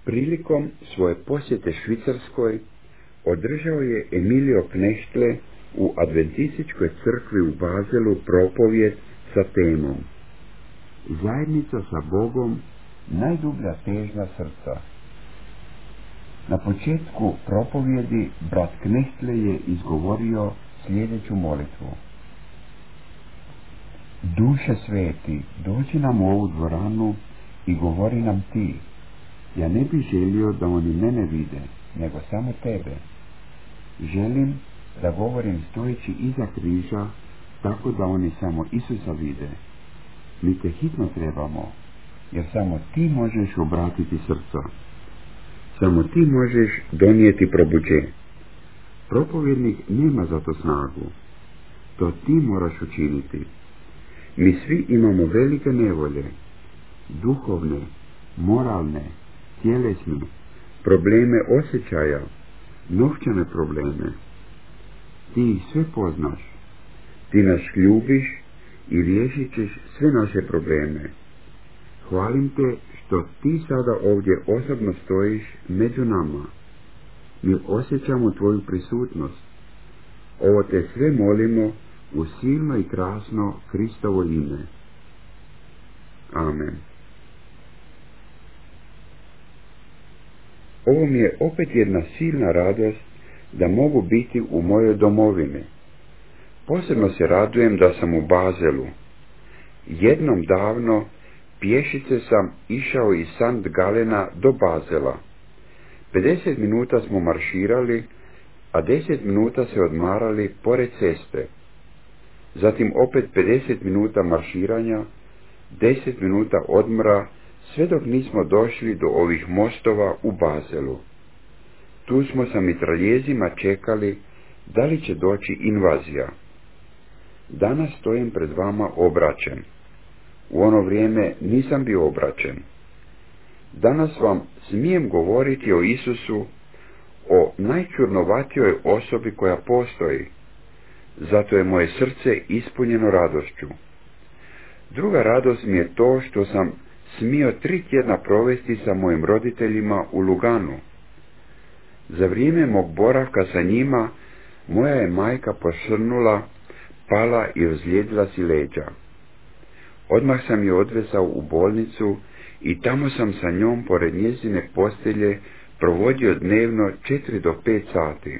Prilikom svoje posjete Švicarskoj održao je Emilio Knechtle u Adventističkoj crkvi u Bazelu propovijed sa temom Zajednica sa Bogom, najdublja težnja srca. Na početku propovjedi brat Knechtle je izgovorio sljedeću molitvu. Duše sveti, dođi nam u ovu dvoranu i govori nam ti. Ja ne bih želio da oni mene vide, nego samo tebe. Želim da govorim stojeći iza križa, tako da oni samo Isusa vide. Mi te hitno trebamo, jer samo ti možeš obratiti srca. Samo ti možeš donijeti probuđenje. Propovjednik nema za to snagu. To ti moraš učiniti. Mi svi imamo velike nevolje, duhovne, moralne, tjelesne, probleme osjećaja, novčane probleme. Ti ih sve poznaš. Ti nas ljubiš i riješit ćeš sve naše probleme. Hvalim te što ti sada ovdje osobno stojiš među nama. Mi osjećamo tvoju prisutnost. Ovo te sve molimo u silno i krasno Kristovo ime. Amen. Ovo mi je opet jedna silna radost da mogu biti u mojoj domovini. Posebno se radujem da sam u Bazelu. Jednom davno pješice sam išao iz St. Galena do Bazela. 50 minuta smo marširali, a 10 minuta se odmarali pored ceste. Zatim opet 50 minuta marširanja, 10 minuta odmora, sve dok nismo došli do ovih mostova u Bazelu. Tu smo sa mitraljezima čekali da li će doći invazija. Danas stojim pred vama obraćen. U ono vrijeme nisam bio obraćen. Danas vam smijem govoriti o Isusu, o najčudnovatijoj osobi koja postoji. Zato je moje srce ispunjeno radošću. Druga radost mi je to što sam smio 3 tjedna provesti sa mojim roditeljima u Luganu. Za vrijeme mog boravka sa njima, moja je majka posrnula, pala i ozlijedila si leđa. Odmah sam je odvezao u bolnicu i tamo sam sa njom pored njezine postelje provodio dnevno 4 do 5 sati.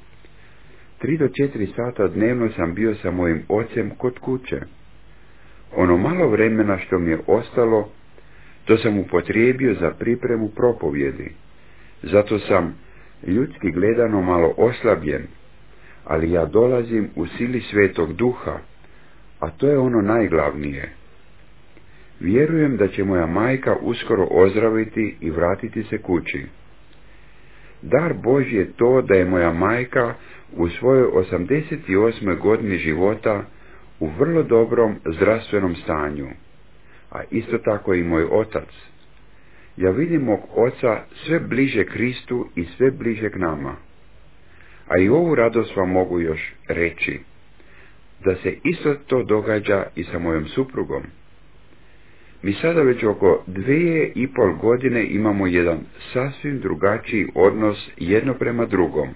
3 do 4 sata dnevno sam bio sa mojim ocem kod kuće. Ono malo vremena što mi je ostalo, to sam upotrijebio za pripremu propovjedi. Zato sam, ljudski gledano, malo oslabljen, ali ja dolazim u sili Svetog Duha, a to je ono najglavnije. Vjerujem da će moja majka uskoro ozdraviti i vratiti se kući. Dar Božji je to da je moja majka u svojoj 88. godini života u vrlo dobrom zdravstvenom stanju, a isto tako i moj otac. Ja vidim mog oca sve bliže Kristu i sve bliže k nama. A i ovu radost vam mogu još reći, da se isto to događa i sa mojom suprugom. Mi sada već oko 2,5 godine imamo jedan sasvim drugačiji odnos jedno prema drugom.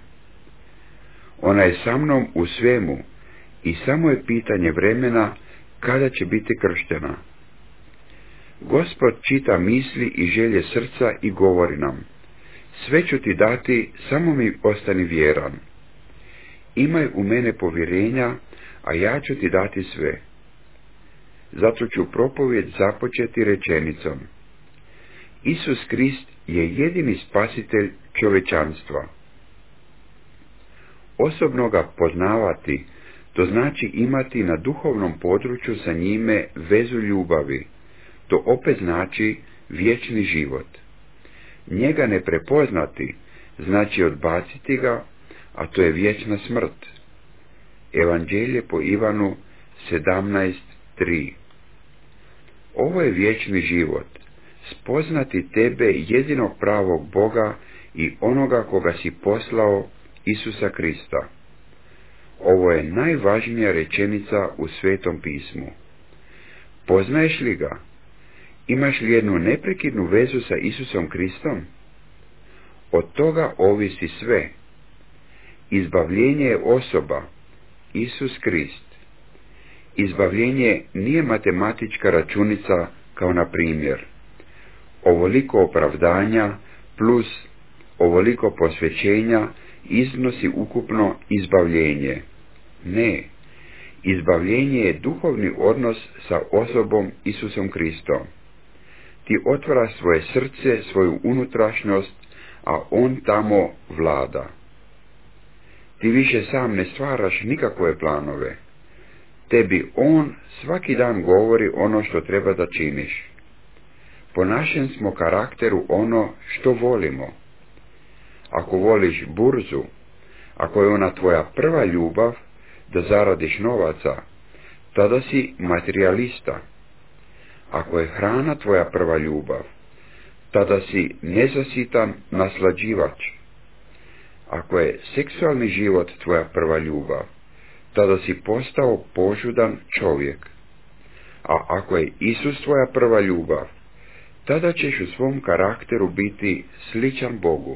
Ona je sa mnom u svemu i samo je pitanje vremena kada će biti krštena. Gospod čita misli i želje srca i govori nam: sve ću ti dati, samo mi ostani vjeran. Imaj u mene povjerenja, a ja ću ti dati sve. Zato ću propovjed započeti rečenicom: Isus Krist je jedini spasitelj čovječanstva. Osobno ga poznavati, to znači imati na duhovnom području sa njime vezu ljubavi. To opet znači vječni život. Njega ne prepoznati znači odbaciti ga, a to je vječna smrt. Evanđelje po Ivanu 17:3. Ovo je vječni život, spoznati tebe jedinog pravog Boga i onoga koga si poslao, Isusa Krista. Ovo je najvažnija rečenica u Svetom pismu. Poznaješ li ga? Imaš li jednu neprekidnu vezu sa Isusom Kristom? Od toga ovisi sve. Izbavljenje je osoba, Isus Krist. Izbavljenje nije matematička računica kao na primjer ovoliko opravdanja plus ovoliko posvećenja iznosi ukupno izbavljenje. Ne, izbavljenje je duhovni odnos sa osobom Isusom Kristom. Ti otvara svoje srce, svoju unutrašnjost, a on tamo vlada. Ti više sam ne stvaraš nikakve planove. Tebi on svaki dan govori ono što treba da činiš. Po našem smo karakteru ono što volimo. Ako voliš burzu, ako je ona tvoja prva ljubav, da zaradiš novaca, tada si materijalista. Ako je hrana tvoja prva ljubav, tada si nezasitan naslađivač. Ako je seksualni život tvoja prva ljubav, tada si postao požudan čovjek. A ako je Isus tvoja prva ljubav, tada ćeš u svom karakteru biti sličan Bogu.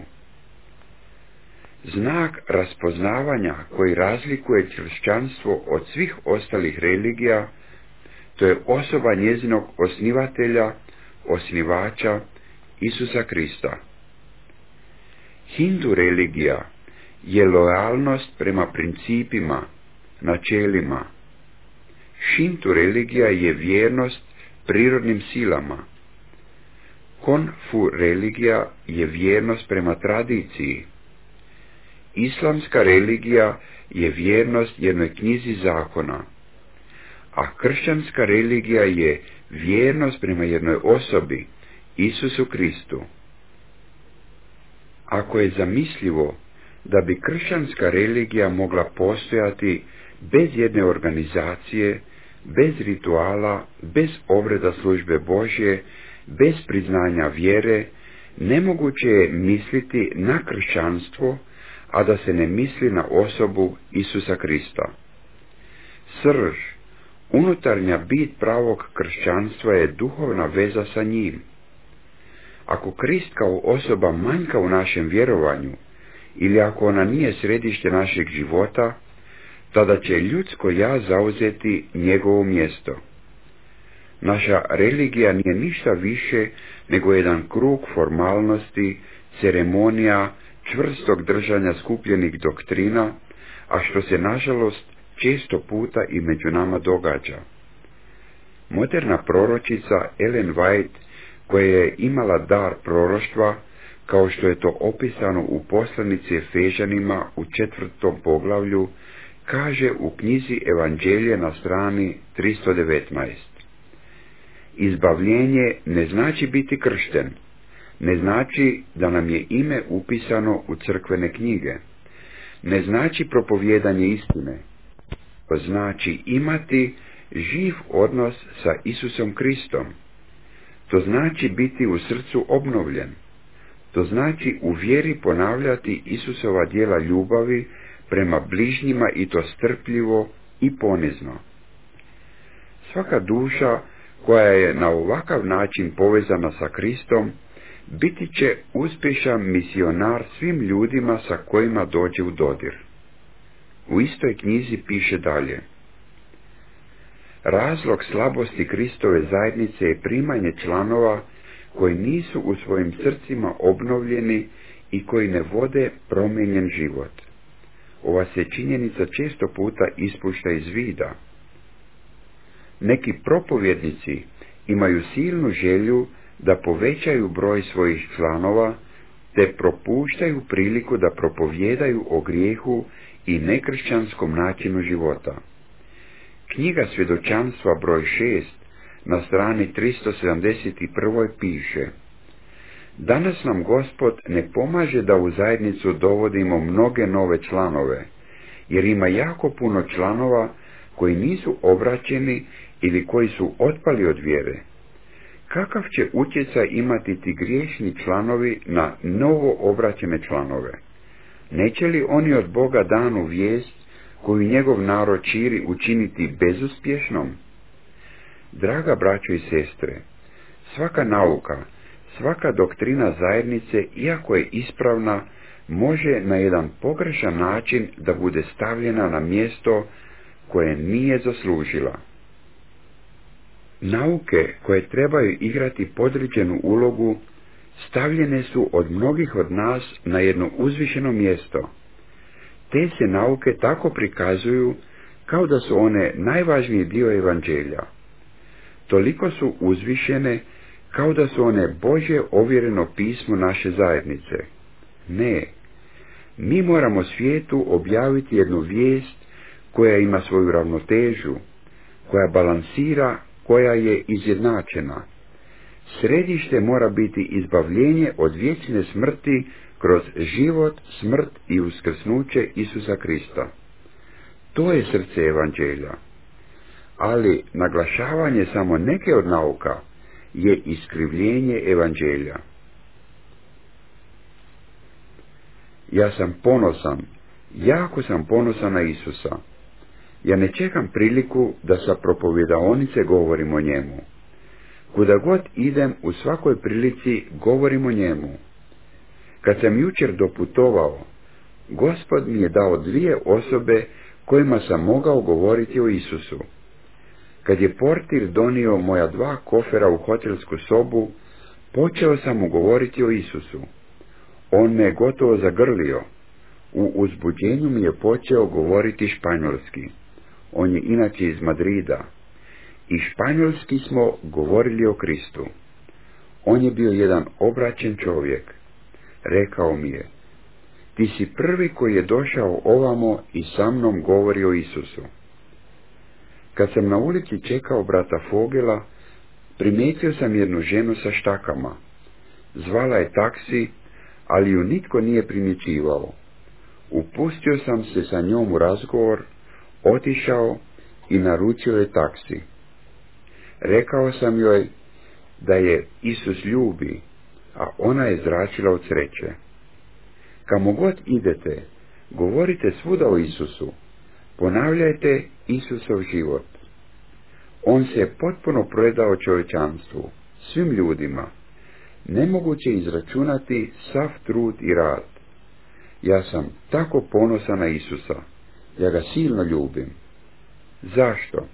Znak raspoznavanja koji razlikuje kršćanstvo od svih ostalih religija, to je osoba njezinog osnivatelja, osnivača, Isusa Krista. Hindu religija je lojalnost prema principima, načelima. Šintu religija je vjernost prirodnim silama. Konfu religija je vjernost prema tradiciji. Islamska religija je vjernost jednoj knjizi zakona, a kršćanska religija je vjernost prema jednoj osobi, Isusu Kristu. Ako je zamislivo da bi kršćanska religija mogla postojati bez jedne organizacije, bez rituala, bez obreda službe Božje, bez priznanja vjere, nemoguće je misliti na kršćanstvo, a da se ne misli na osobu Isusa Krista. Srž, unutarnja bit pravog kršćanstva je duhovna veza sa njim. Ako Krist kao osoba manjka u našem vjerovanju, ili ako ona nije središte našeg života, tada će ljudsko ja zauzeti njegovo mjesto. Naša religija nije ništa više nego jedan krug formalnosti, ceremonija, čvrstog držanja skupljenih doktrina, a što se nažalost često puta i među nama događa. Moderna proročica Ellen White, koja je imala dar proroštva, kao što je to opisano u poslanici Efežanima u 4. poglavlju, kaže u knjizi Evanđelje na strani 319. Izbavljenje ne znači biti kršten, ne znači da nam je ime upisano u crkvene knjige, ne znači propovijedanje istine, to znači imati živ odnos sa Isusom Kristom, to znači biti u srcu obnovljen, to znači u vjeri ponavljati Isusova djela ljubavi prema bližnjima i to strpljivo i ponizno. Svaka duša koja je na ovakav način povezana sa Kristom, biti će uspješan misionar svim ljudima sa kojima dođe u dodir. U istoj knjizi piše dalje: razlog slabosti Kristove zajednice je primanje članova koji nisu u svojim srcima obnovljeni i koji ne vode promijenjen život. Ova se činjenica često puta ispušta iz vida. Neki propovjednici imaju silnu želju da povećaju broj svojih članova, te propuštaju priliku da propovijedaju o grijehu i nekršćanskom načinu života. Knjiga Svjedočanstva broj 6 na strani 371. piše: danas nam Gospod ne pomaže da u zajednicu dovodimo mnoge nove članove, jer ima jako puno članova koji nisu obraćeni ili koji su otpali od vjere. Kakav će utjecaj imati ti griješni članovi na novo obraćene članove? Neće li oni od Boga danu vijest koju njegov narod širi učiniti bezuspješnom? Draga braćo i sestre, svaka nauka, svaka doktrina zajednice, iako je ispravna, može na jedan pogrešan način da bude stavljena na mjesto koje nije zaslužila. Nauke koje trebaju igrati podređenu ulogu stavljene su od mnogih od nas na jedno uzvišeno mjesto. Te se nauke tako prikazuju kao da su one najvažniji dio evanđelja. Toliko su uzvišene kao da su one Božje ovjereno pismo naše zajednice. Ne, mi moramo svijetu objaviti jednu vijest koja ima svoju ravnotežu, koja balansira, koja je izjednačena. Središte mora biti izbavljenje od vječne smrti kroz život, smrt i uskrsnuće Isusa Krista. To je srce evanđelja. Ali naglašavanje samo neke od nauka je iskrivljenje evanđelja. Ja sam ponosan, jako sam ponosan na Isusa. Ja ne čekam priliku da sa propovjedaonice govorim o njemu. Kuda god idem, u svakoj prilici govorim o njemu. Kad sam jučer doputovao, Gospod mi je dao 2 osobe kojima sam mogao govoriti o Isusu. Kad je portir donio moja 2 kofera u hotelsku sobu, počeo sam mu govoriti o Isusu. On me gotovo zagrlio. U uzbuđenju mi je počeo govoriti španjolski. On je inače iz Madrida. I španjolski smo govorili o Kristu. On je bio jedan obraćen čovjek. Rekao mi je: ti si prvi koji je došao ovamo i sa mnom govori o Isusu. Kad sam na ulici čekao brata Fogela, primijetio sam jednu ženu sa štakama. Zvala je taksi, ali ju nitko nije primjećivao. Upustio sam se sa njom u razgovor, otišao i naručio je taksi. Rekao sam joj da je Isus ljubi, a ona je zračila od sreće. Kamo god idete, govorite svuda o Isusu, ponavljajte Isusov život. On se potpuno predao čovječanstvu, svim ljudima. Nemoguće izračunati sav trud i rad. Ja sam tako ponosan na Isusa, ja ga silno ljubim. Zašto?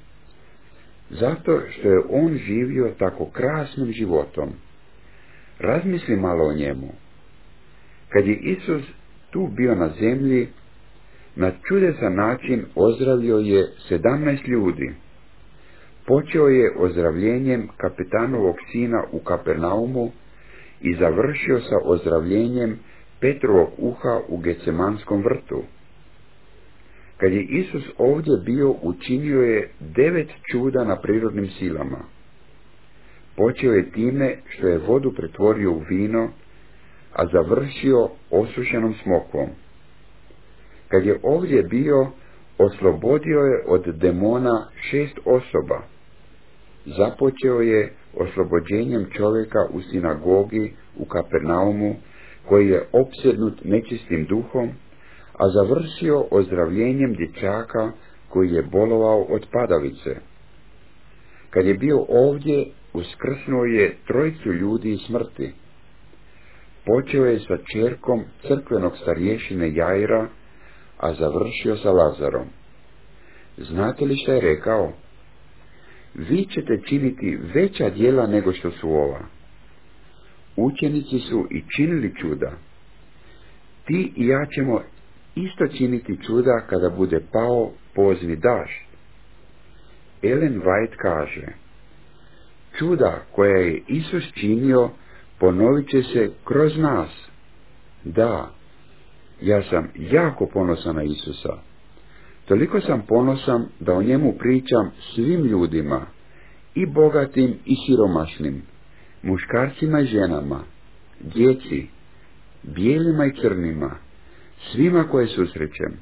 Zato što je on živio tako krasnim životom. Razmisli malo o njemu. Kad je Isus tu bio na zemlji, na čudesan način ozdravio je 17 ljudi. Počeo je ozdravljenjem kapetanovog sina u Kapernaumu i završio sa ozdravljenjem Petrovog uha u Gecemanskom vrtu. Kad je Isus ovdje bio, učinio je 9 čuda na prirodnim silama. Počeo je time što je vodu pretvorio u vino, a završio osušenom smokvom. Kad je ovdje bio, oslobodio je od demona 6 osoba. Započeo je oslobođenjem čovjeka u sinagogi u Kapernaumu, koji je opsjednut nečistim duhom, a završio ozdravljenjem dječaka koji je bolovao od padavice. Kad je bio ovdje, uskrsnuo je 3 ljudi iz smrti. Počeo je sa ćerkom crkvenog starješine Jaira, a završio sa Lazarom. Znate li šta je rekao? Vi ćete činiti veća djela nego što su ova. Učenici su i činili čuda. Ti i ja ćemo isto činiti čuda kada bude pao pozni dažd. Ellen White kaže: čuda koja je Isus činio ponovit će se kroz nas. Da, ja sam jako ponosan na Isusa. Toliko sam ponosan da o njemu pričam svim ljudima, i bogatim i siromašnim, muškarcima i ženama, djeci, bijelima i crnima, svima koje susrećem.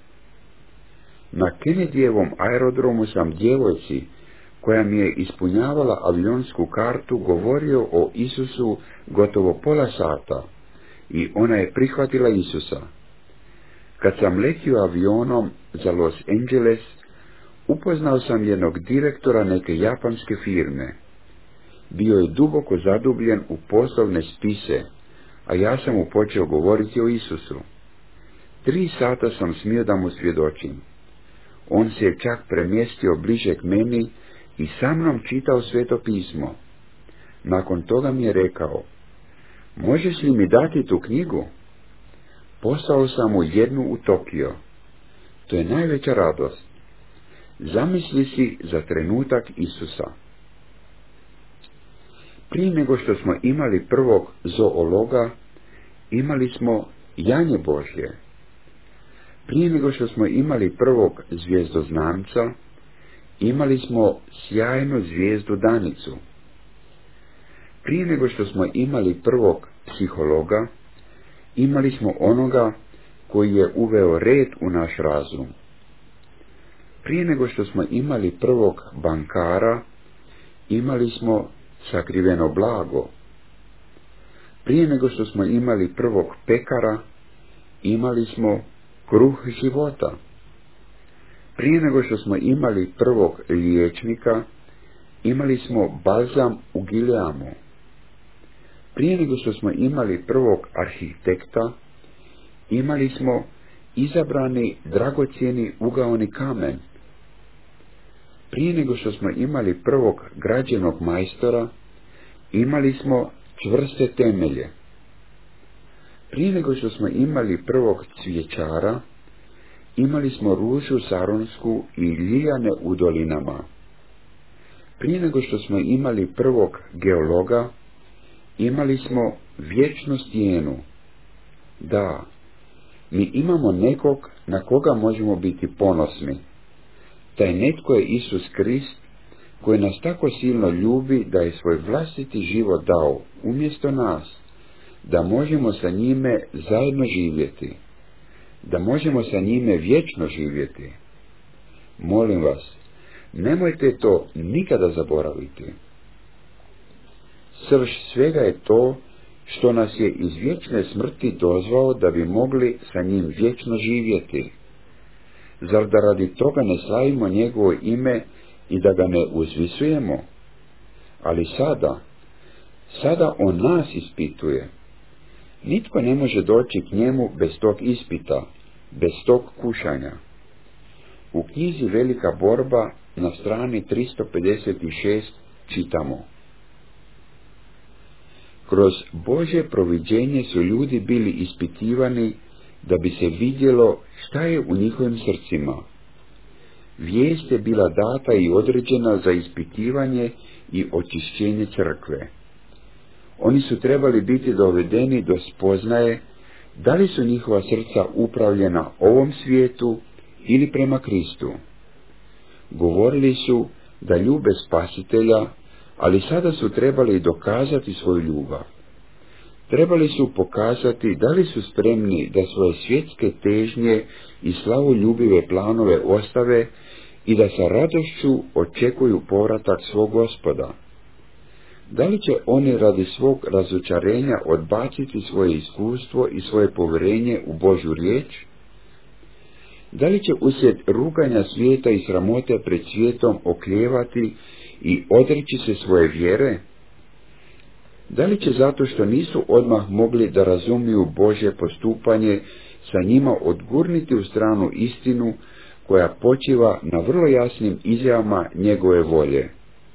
Na Kennedyjevom aerodromu sam djevojci, koja mi je ispunjavala avionsku kartu, govorio o Isusu gotovo pola sata i ona je prihvatila Isusa. Kad sam letio avionom za Los Angeles, upoznao sam jednog direktora neke japanske firme. bio je duboko zadubljen u poslovne spise, a ja sam mu počeo govoriti o Isusu. 3 sata sam smio da mu svjedočim. On se je čak premjestio bliže k meni i sa mnom čitao Sveto pismo. Nakon toga mi je rekao: možeš li mi dati tu knjigu? Poslao sam mu jednu u Tokio. To je najveća radost. Zamisli si za trenutak Isusa. Prije nego što smo imali prvog zoologa, imali smo janje Božje. Prije nego što smo imali prvog zvijezdoznamca, imali smo sjajnu zvijezdu Danicu. Prije nego što smo imali prvog psihologa, imali smo onoga koji je uveo red u naš razum. Prije nego što smo imali prvog bankara, imali smo sakriveno blago. Prije nego što smo imali prvog pekara, imali smo kruh života. Prije nego što smo imali prvog liječnika, imali smo balzam u Gileamu. Prije nego što smo imali prvog arhitekta, imali smo izabrani dragocjeni ugaoni kamen. Prije nego što smo imali prvog građevnog majstora, imali smo čvrste temelje. Prije nego što smo imali prvog cvjećara, imali smo ružu saronsku i ljiljane u dolinama. Prije nego što smo imali prvog geologa, imali smo vječnu stijenu. Da, mi imamo nekog na koga možemo biti ponosni. Taj netko je Isus Krist, koji nas tako silno ljubi da je svoj vlastiti život dao umjesto nas, da možemo sa njime zajedno živjeti, da možemo sa njime vječno živjeti. Molim vas, nemojte to nikada zaboraviti. Srž svega je to što nas je iz vječne smrti dozvao da bi mogli sa njim vječno živjeti. Zar da radi toga ne slavimo njegovo ime i da ga ne uzvisujemo? Ali sada on nas ispituje. Nitko ne može doći k njemu bez tog ispita, bez tog kušanja. U knjizi Velika borba na strani 356 čitamo: kroz Božje proviđenje su ljudi bili ispitivani da bi se vidjelo šta je u njihovim srcima. Vijest je bila data i određena za ispitivanje i očišćenje crkve. Oni su trebali biti dovedeni do spoznaje da li su njihova srca upravljena ovom svijetu ili prema Kristu. Govorili su da ljube Spasitelja, ali sada su trebali dokazati svoju ljubav. Trebali su pokazati da li su spremni da svoje svjetske težnje i slavoljubive planove ostave i da sa radošću očekuju povratak svog Gospoda. Da li će oni radi svog razočarenja odbaciti svoje iskustvo i svoje povjerenje u Božju riječ? Da li će uslijed ruganja svijeta i sramote pred svijetom oklijevati i odreći se svoje vjere? Da li će zato što nisu odmah mogli da razumiju Božje postupanje sa njima odgurniti u stranu istinu koja počiva na vrlo jasnim izjavama njegove volje?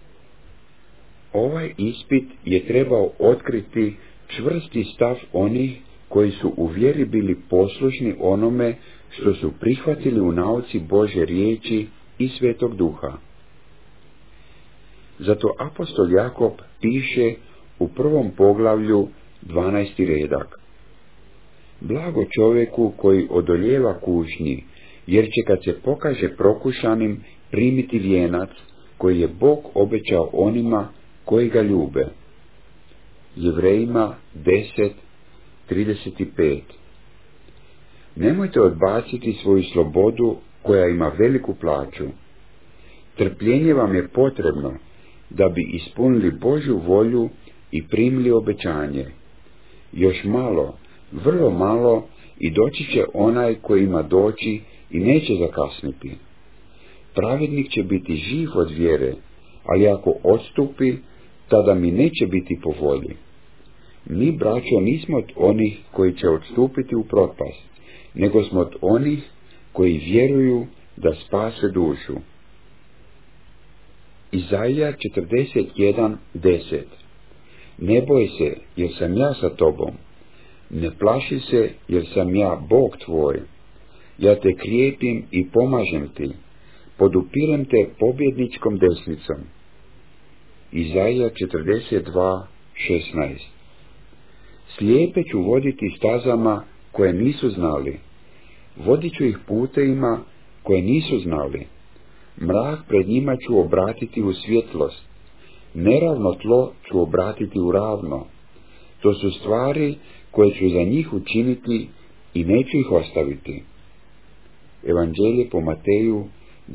Ovaj ispit je trebao otkriti čvrsti stav onih koji su u vjeri bili poslušni onome što su prihvatili u nauci Božje riječi i Svetog Duha. Zato apostol Jakov piše u 1. poglavlju 12. redak: blago čovjeku koji odoljeva kušnji, jer će kad se pokaže prokušanim primiti vijenac koji je Bog obećao onima koji ga ljube. Jevrejima 10:35. Nemojte odbaciti svoju slobodu koja ima veliku plaću. Trpljenje vam je potrebno da bi ispunili Božju volju i primili obećanje. Još malo, vrlo malo, i doći će onaj koji ima doći i neće zakasniti. Pravednik će biti živ od vjere, ali ako odstupi, tada mi neće biti po volji. Mi, braćo, nismo od onih koji će odstupiti u propast, nego smo od onih koji vjeruju da spase dušu. Izaija 41:10. Ne boj se, jer sam ja sa tobom. Ne plaši se, jer sam ja Bog tvoj. Ja te krijepim i pomažem ti. Podupirem te pobjedničkom desnicom. Izaija 42:16. Slijepe ću voditi stazama koje nisu znali. Vodit ću ih putevima koje nisu znali. Mrak pred njima ću obratiti u svjetlost. Neravno tlo ću obratiti u ravno. To su stvari koje ću za njih učiniti i neću ih ostaviti. Evanđelje po Mateju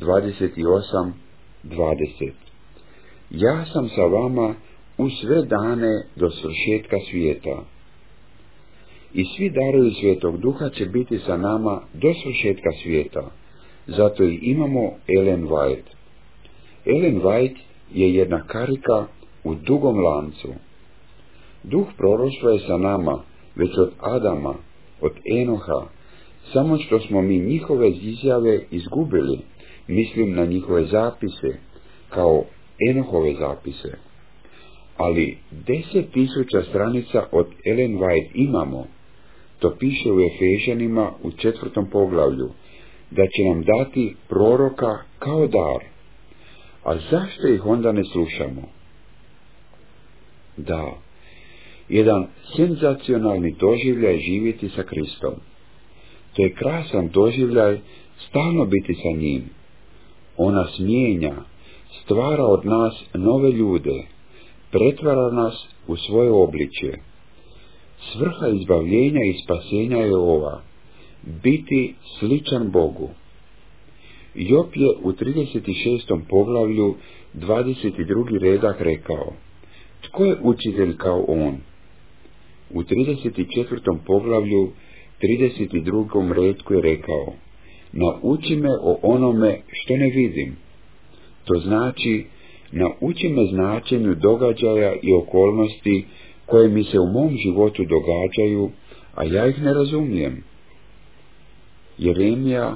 28:20. Ja sam sa vama u sve dane do svršetka svijeta. I svi darovi Svetog Duha će biti sa nama do svršetka svijeta. Zato i imamo Ellen White. Ellen White je jedna karika u dugom lancu. Duh proroštva je sa nama već od Adama, od Enoha, samo što smo mi njihove izjave izgubili, mislim na njihove zapise, kao Enohove zapise. Ali 10.000 stranica od Ellen White imamo. To piše u Efežanima u 4. poglavlju, da će nam dati proroka kao dar. A zašto ih onda ne slušamo? Da, jedan senzacionalni doživljaj živjeti sa Kristom. To je krasan doživljaj stalno biti sa njim. On nas mijenja, stvara od nas nove ljude, pretvara nas u svoje obličje. Svrha izbavljenja i spasenja je ova: biti sličan Bogu. Job je u 36. poglavlju 22. redak rekao: tko je učitelj kao on? U 34. poglavlju 32. redku je rekao: nauči me o onome što ne vidim. To znači, nauči me značenju događaja i okolnosti koje mi se u mom životu događaju, a ja ih ne razumijem. Jeremija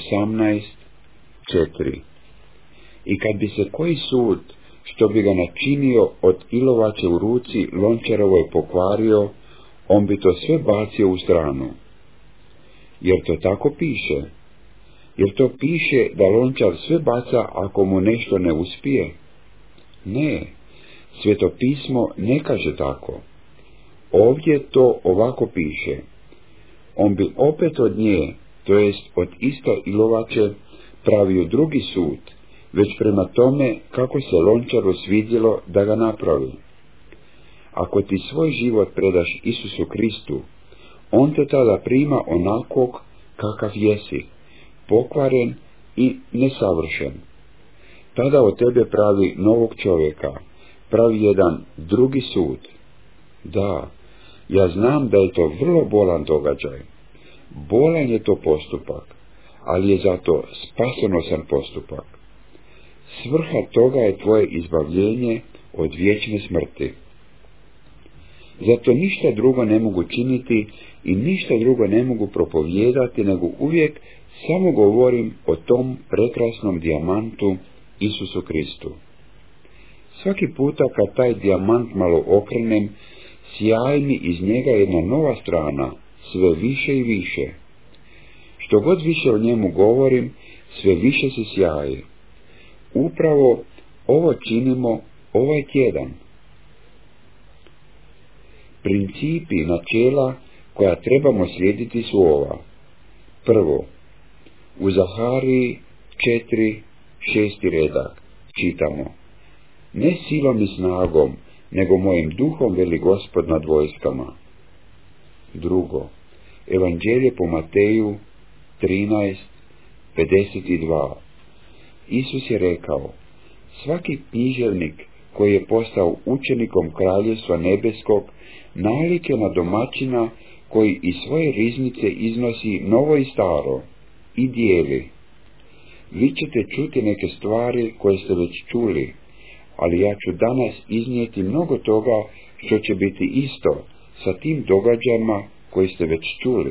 18:4. I kad bi se koji sud, što bi ga načinio od ilovače u ruci lončarovoj pokvario, on bi to sve bacio u stranu. Jer to tako piše? Jer to piše da lončar sve baca ako mu nešto ne uspije? Ne, Sveto pismo ne kaže tako. Ovdje to ovako piše: on bi opet od nje, to jest od iste ilovače, pravio drugi sud, već prema tome kako se lončaru svidjelo da ga napravi. Ako ti svoj život predaš Isusu Kristu, on te tada prima onakvog kakav jesi, pokvaren i nesavršen. Tada od tebe pravi novog čovjeka, pravi jedan drugi sud. Da, ja znam da je to vrlo bolan događaj. Bolan je to postupak, ali je zato spasonosan postupak. Svrha toga je tvoje izbavljenje od vječne smrti. Zato ništa drugo ne mogu činiti i ništa drugo ne mogu propovijedati, nego uvijek samo govorim o tom prekrasnom dijamantu Isusu Kristu. Svaki puta kad taj dijamant malo okrenem, sjaji mi iz njega jedna nova strana, sve više i više. Što god više o njemu govorim, sve više se sjaji. Upravo ovo činimo ovaj tjedan. Principi, načela koja trebamo slijediti su ova. Prvo, u Zahariji 4:6 redak čitamo: ne silom i snagom, nego mojim duhom, veli Gospod nad vojskama. Drugo, Evanđelje po Mateju 13:52. Isus je rekao: svaki književnik koji je postao učenikom Kraljevstva nebeskog nalik je na domaćina koji iz svoje riznice iznosi novo i staro i dijeli. Vi ćete čuti neke stvari koje ste već čuli, ali ja ću danas iznijeti mnogo toga što će biti isto sa tim događajima koji ste već čuli.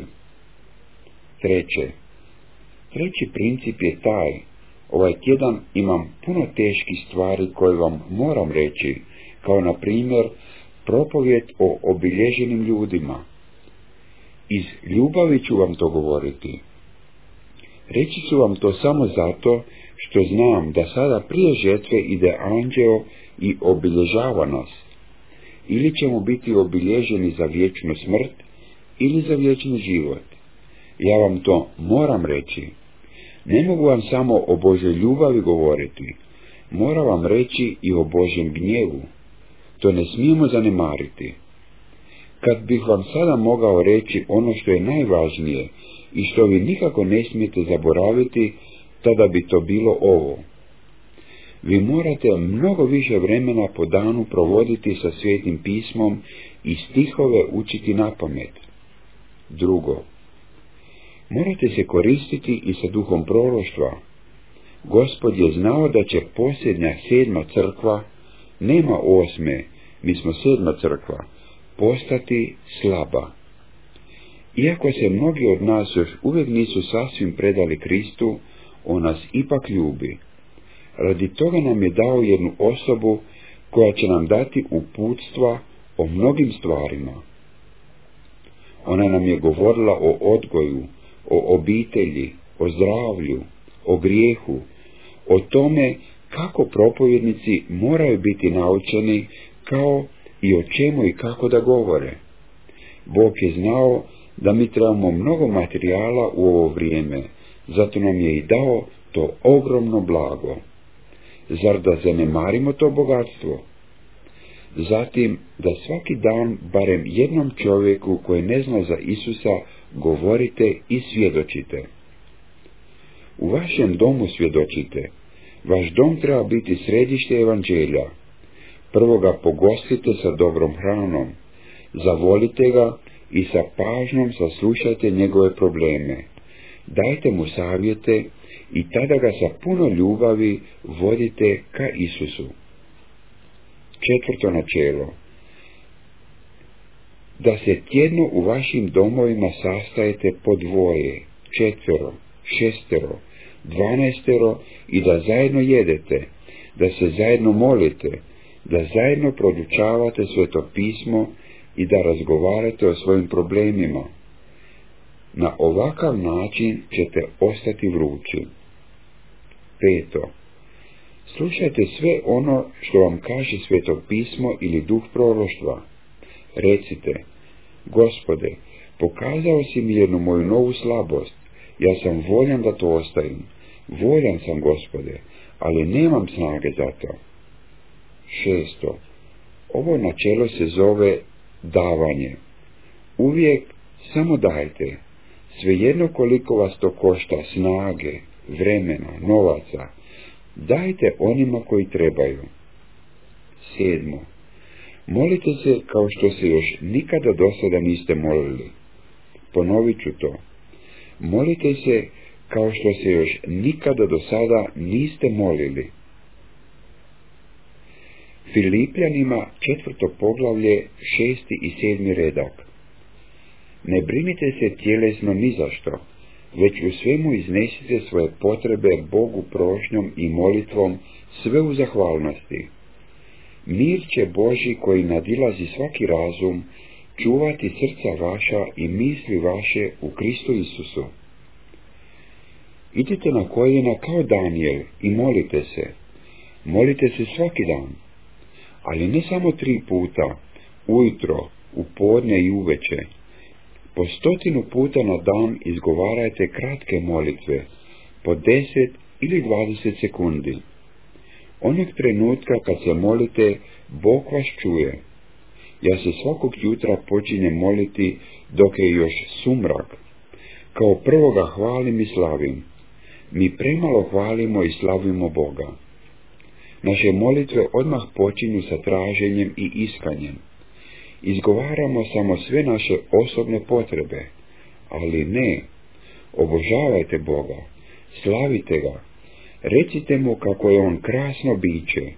Treći princip je taj. Ovaj tjedan imam puno teških stvari koje vam moram reći, kao na primjer propovjed o obilježenim ljudima. Iz ljubavi ću vam to govoriti. Reći ću vam to samo zato što znam da sada prije žetve ide anđeo i obilježava nas. Ili ćemo biti obilježeni za vječnu smrt ili za vječni život. Ja vam to moram reći. Ne mogu vam samo o Božoj ljubavi govoriti. Moram vam reći i o Božjem gnjevu. To ne smijemo zanemariti. Kad bih vam sada mogao reći ono što je najvažnije i što vi nikako ne smijete zaboraviti, tada bi to bilo ovo. Vi morate mnogo više vremena po danu provoditi sa Svetim pismom i stihove učiti napamet. Drugo, morate se koristiti i sa duhom proroštva. Gospod je znao da će posljednja 7. crkva, nema 8., mi smo 7. crkva, postati slaba. Iako se mnogi od nas još uvijek nisu sasvim predali Kristu, on nas ipak ljubi. Radi toga nam je dao jednu osobu koja će nam dati uputstva o mnogim stvarima. Ona nam je govorila o odgoju, o obitelji, o zdravlju, o grijehu, o tome kako propovjednici moraju biti naučeni, kao i o čemu i kako da govore. Bog je znao da mi trebamo mnogo materijala u ovo vrijeme, zato nam je i dao to ogromno blago. Zar da zanemarimo to bogatstvo? Zatim, da svaki dan barem jednom čovjeku koji ne zna za Isusa govorite i svjedočite. U vašem domu svjedočite. Vaš dom treba biti središte evanđelja. Prvo ga pogostite sa dobrom hranom, zavolite ga i sa pažnjom saslušajte njegove probleme. Dajte mu savjete i tada ga sa puno ljubavi vodite ka Isusu. 4. načelo. Da se tjedno u vašim domovima sastajete po 2, 4, 6, 12 i da zajedno jedete, da se zajedno molite, da zajedno proučavate Sveto pismo i da razgovarate o svojim problemima. Na ovakav način ćete ostati vrući. 5. Slušajte sve ono što vam kaže Sveto pismo ili duh proroštva. Recite, Gospode, pokazao si mi jednu moju novu slabost, ja sam voljan da to ostavim. Voljan sam, Gospode, ali nemam snage za to. 6. Ovo načelo se zove davanje. Uvijek samo dajte, svejedno koliko vas to košta snage, vremena, novaca, dajte onima koji trebaju. 7. Molite se kao što se još nikada do sada niste molili. Ponovit ću to. Molite se kao što se još nikada do sada niste molili. Filipljanima 4. poglavlje 6. i 7. redak. Ne brinite se tjelesno ni za što, već u svemu iznesite svoje potrebe Bogu prošnjom i molitvom, sve u zahvalnosti. Mir će Božji koji nadilazi svaki razum, čuvati srca vaša i misli vaše u Kristu Isusu. Idite na koljena kao Danijel i molite se. Molite se svaki dan, ali ne samo 3 puta, ujutro, u podne i uveče. Po 100 puta na dan izgovarajte kratke molitve, po 10 ili 20 sekundi. Onog trenutka kad se molite, Bog vas čuje. Ja se svakog jutra počinjem moliti dok je još sumrak. Kao prvo ga hvalim i slavim. Mi premalo hvalimo i slavimo Boga. Naše molitve odmah počinju sa traženjem i iskanjem. Izgovaramo samo sve naše osobne potrebe, ali ne. Obožavajte Boga, slavite ga, recite mu kako je on krasno biće,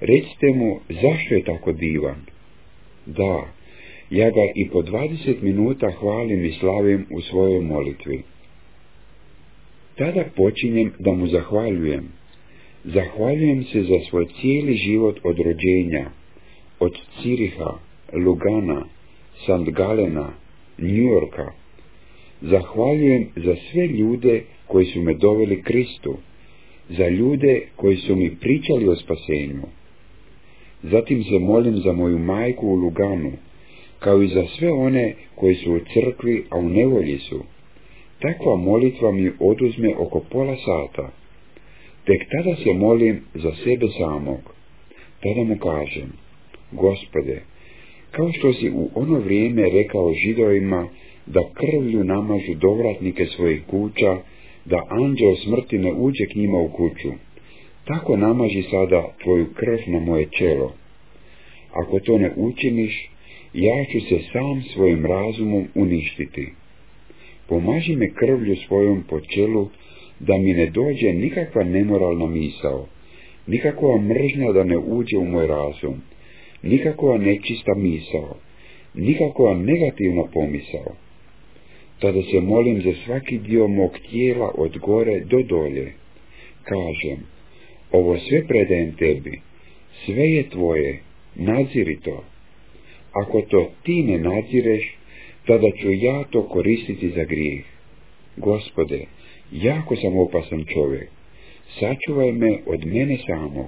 Recite mu zašto je tako divan. Da, ja ga i po 20 minuta hvalim i slavim u svojoj molitvi. Tada počinjem da mu zahvaljujem. Zahvaljujem se za svoj cijeli život od rođenja, od Ciriha, Lugana, St. Galena, New Yorka. Zahvaljujem za sve ljude koji su me doveli Kristu, za ljude koji su mi pričali o spasenju. Zatim se molim za moju majku u Luganu, kao i za sve one koji su u crkvi, a u nevolji su. Takva molitva mi oduzme oko pola sata. Tek tada se molim za sebe samog. Tada mu kažem: Gospode, kao što si u ono vrijeme rekao Židovima da krvlju namažu dovratnike svojih kuća, da anđeo smrti ne uđe k njima u kuću, tako namaži sada tvoju krv na moje čelo. Ako to ne učiniš, ja ću se sam svojim razumom uništiti. Pomaži me krvlju svojom po čelu, da mi ne dođe nikakva nemoralna misao, nikakva mržnja da ne uđe u moj razum, nikakva nečista misao, nikakva negativna pomisao. Tada se molim za svaki dio mog tijela od gore do dolje. Kažem: ovo sve predajem tebi, sve je tvoje, nadziri to. Ako to ti ne nadzireš, tada ću ja to koristiti za grijeh. Gospode, jako sam opasan čovjek, sačuvaj me od mene samog.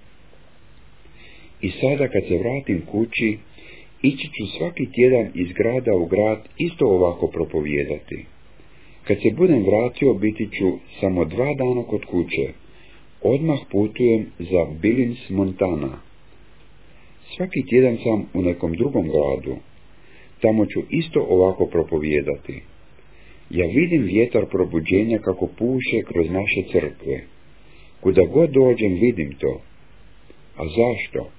I sada kad se vratim kući, ići ću svaki tjedan iz grada u grad isto ovako propovijedati. Kad se budem vratio, biti ću samo 2 dana kod kuće. Odmah putujem za Billings, Montana. Svaki tjedan sam u nekom drugom gradu. Tamo ću isto ovako propovijedati. Ja vidim vjetar probuđenja kako puše kroz naše crkve. Kuda god dođem vidim to. A zašto?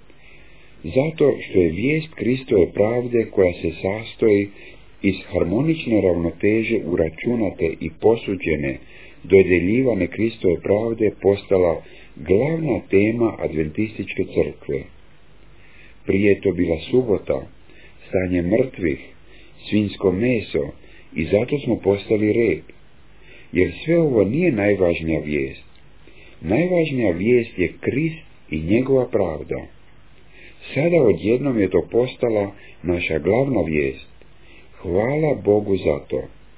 Zato što je vijest Kristove pravde, koja se sastoji iz harmonične ravnoteže uračunate i posuđene, dodjeljivane Kristove pravde, postala glavna tema adventističke crkve. Prije je to bila subota, stanje mrtvih, svinjsko meso, i zato smo postali red. Jer sve ovo nije najvažnija vijest. Najvažnija vijest je Krist i njegova pravda. Sada odjednom je to postala naša glavna vijest. Hvala Bogu za to.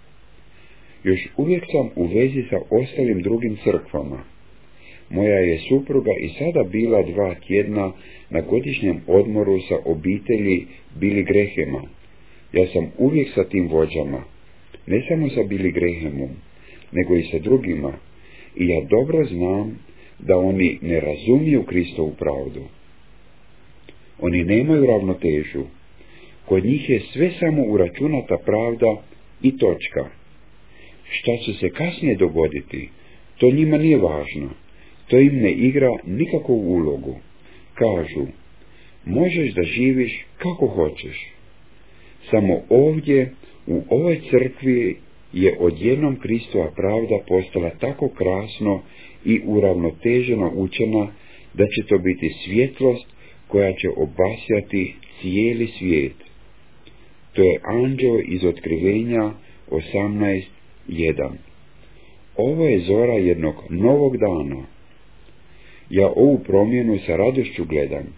Još uvijek sam u vezi sa ostalim drugim crkvama. Moja je supruga i sada bila 2 tjedna na godišnjem odmoru sa obitelji Billy Grahama. Ja sam uvijek sa tim vođama, ne samo sa Billy Grahamom, nego i sa drugima, i ja dobro znam da oni ne razumiju Kristovu pravdu. Oni nemaju ravnotežu. Kod njih je sve samo uračunata pravda i točka. Šta će se kasnije dogoditi, to njima nije važno. To im ne igra nikakvu ulogu. Kažu: možeš da živiš kako hoćeš. Samo ovdje, u ovoj crkvi, je odjednom Kristova pravda postala tako krasno i uravnoteženo učena, da će to biti svjetlost koja će obasjati cijeli svijet. To je anđeo iz Otkrivenja 18:1. Ovo je zora jednog novog dana. Ja ovu promjenu sa radošću gledam.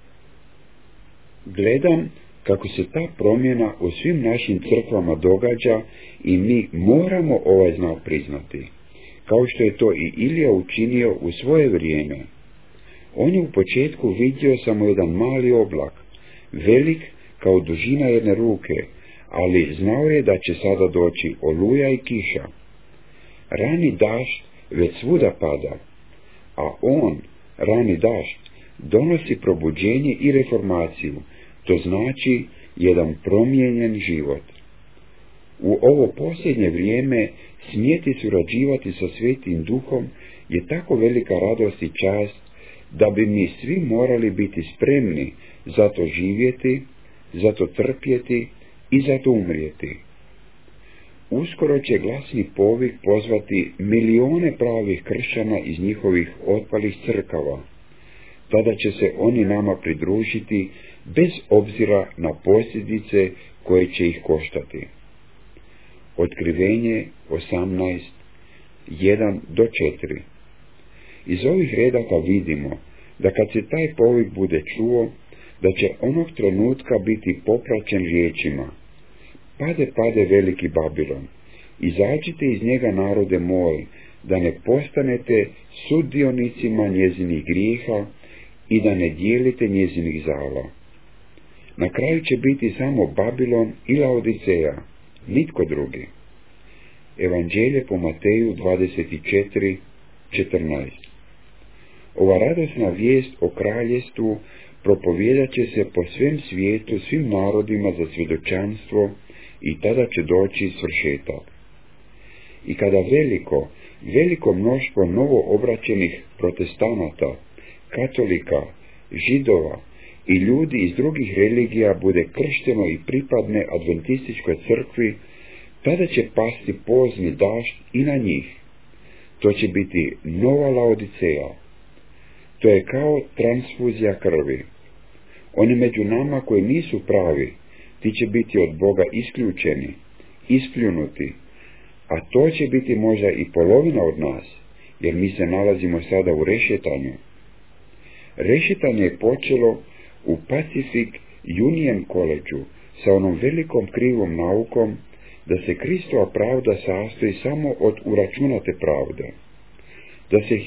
Gledam kako se ta promjena u svim našim crkvama događa i mi moramo ovaj znak priznati, kao što je to i Ilija učinio u svoje vrijeme. On je u početku vidio samo jedan mali oblak, velik kao dužina jedne ruke, ali znao je da će sada doći oluja i kiša. Rani dašt već svuda pada, a on, rani dašt, donosi probuđenje i reformaciju, to znači jedan promijenjen život. U ovo posljednje vrijeme smjeti surađivati sa Svetim Duhom je tako velika radost i čast, da bi mi svi morali biti spremni za to živjeti, za to trpjeti i za to umrijeti. Uskoro će glasni povik pozvati milijone pravih kršćana iz njihovih otpalih crkava. tada će se oni nama pridružiti bez obzira na posljedice koje će ih koštati. Otkrivenje 18, 1 do 4. Iz ovih redaka vidimo da kad se taj povik bude čuo, da će onog trenutka biti popraćen riječima: Pade veliki Babilon, izađite iz njega, narode moj, da ne postanete sudionicima njezinih grijeha i da ne dijelite njezinih zala. Na kraju će biti samo Babilon i Laodiceja, nitko drugi. Evanđelje po Mateju 24:14. Ova radosna vijest o kraljestvu propovijedat će se po svem svijetu, svim narodima za svjedočanstvo i tada će doći svršetak. I kada veliko mnoštvo novo obraćenih protestanata, katolika, židova i ljudi iz drugih religija bude kršteno i pripadne adventističkoj crkvi, tada će pasti pozni dašt i na njih. To će biti nova Laodiceja. To je kao transfuzija krvi. Oni među nama koji nisu pravi, ti će biti od Boga isključeni, ispljunuti, a to će biti možda i polovina od nas, jer mi se nalazimo sada u rešetanju. Rešetanje je počelo u Pacific Union College-u sa onom velikom krivom naukom da se Kristova pravda sastoji samo od uračunate pravde. Da se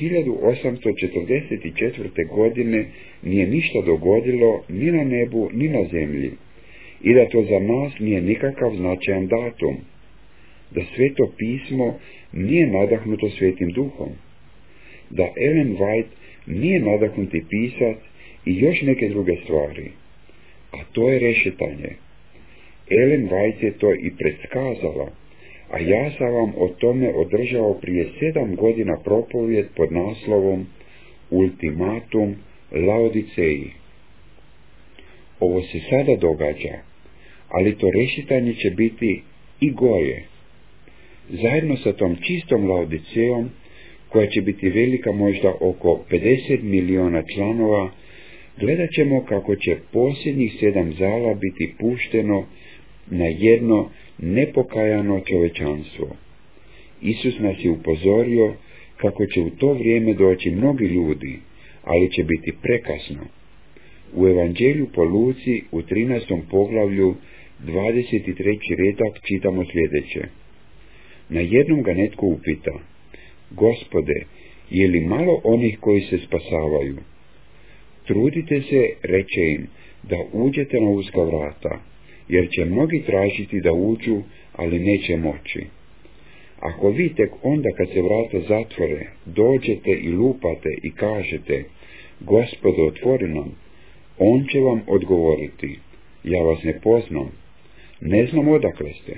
1844. godine nije ništa dogodilo ni na nebu ni na zemlji i da to za nas nije nikakav značajan datum. Da Sveto pismo nije nadahnuto Svetim duhom. Da Ellen White nije nadahnuti pisac i još neke druge stvari. A to je rešetanje. Ellen White je to i predskazala, a ja sam vam o tome održao prije 7 godina propovijed pod naslovom Ultimatum Laodiceji. Ovo se sada događa, ali to rešetanje će biti i gore. Zajedno sa tom čistom Laodicejom, koja će biti velika možda oko 50 miliona članova, gledat ćemo kako će posljednjih 7 zala biti pušteno na jedno nepokajano čovečanstvo. Isus nas je upozorio kako će u to vrijeme doći mnogi ljudi, ali će biti prekasno. U Evanđelju po Luci u 13. poglavlju 23. redak čitamo sljedeće. Na jednom ga netko upita: Gospode, je li malo onih koji se spasavaju? Trudite se, reče im, da uđete na uska vrata, jer će mnogi tražiti da uđu, ali neće moći. Ako vi tek onda kad se vrata zatvore, dođete i lupate i kažete: Gospode, otvori nam, on će vam odgovoriti: ja vas ne poznam, ne znam odakle ste.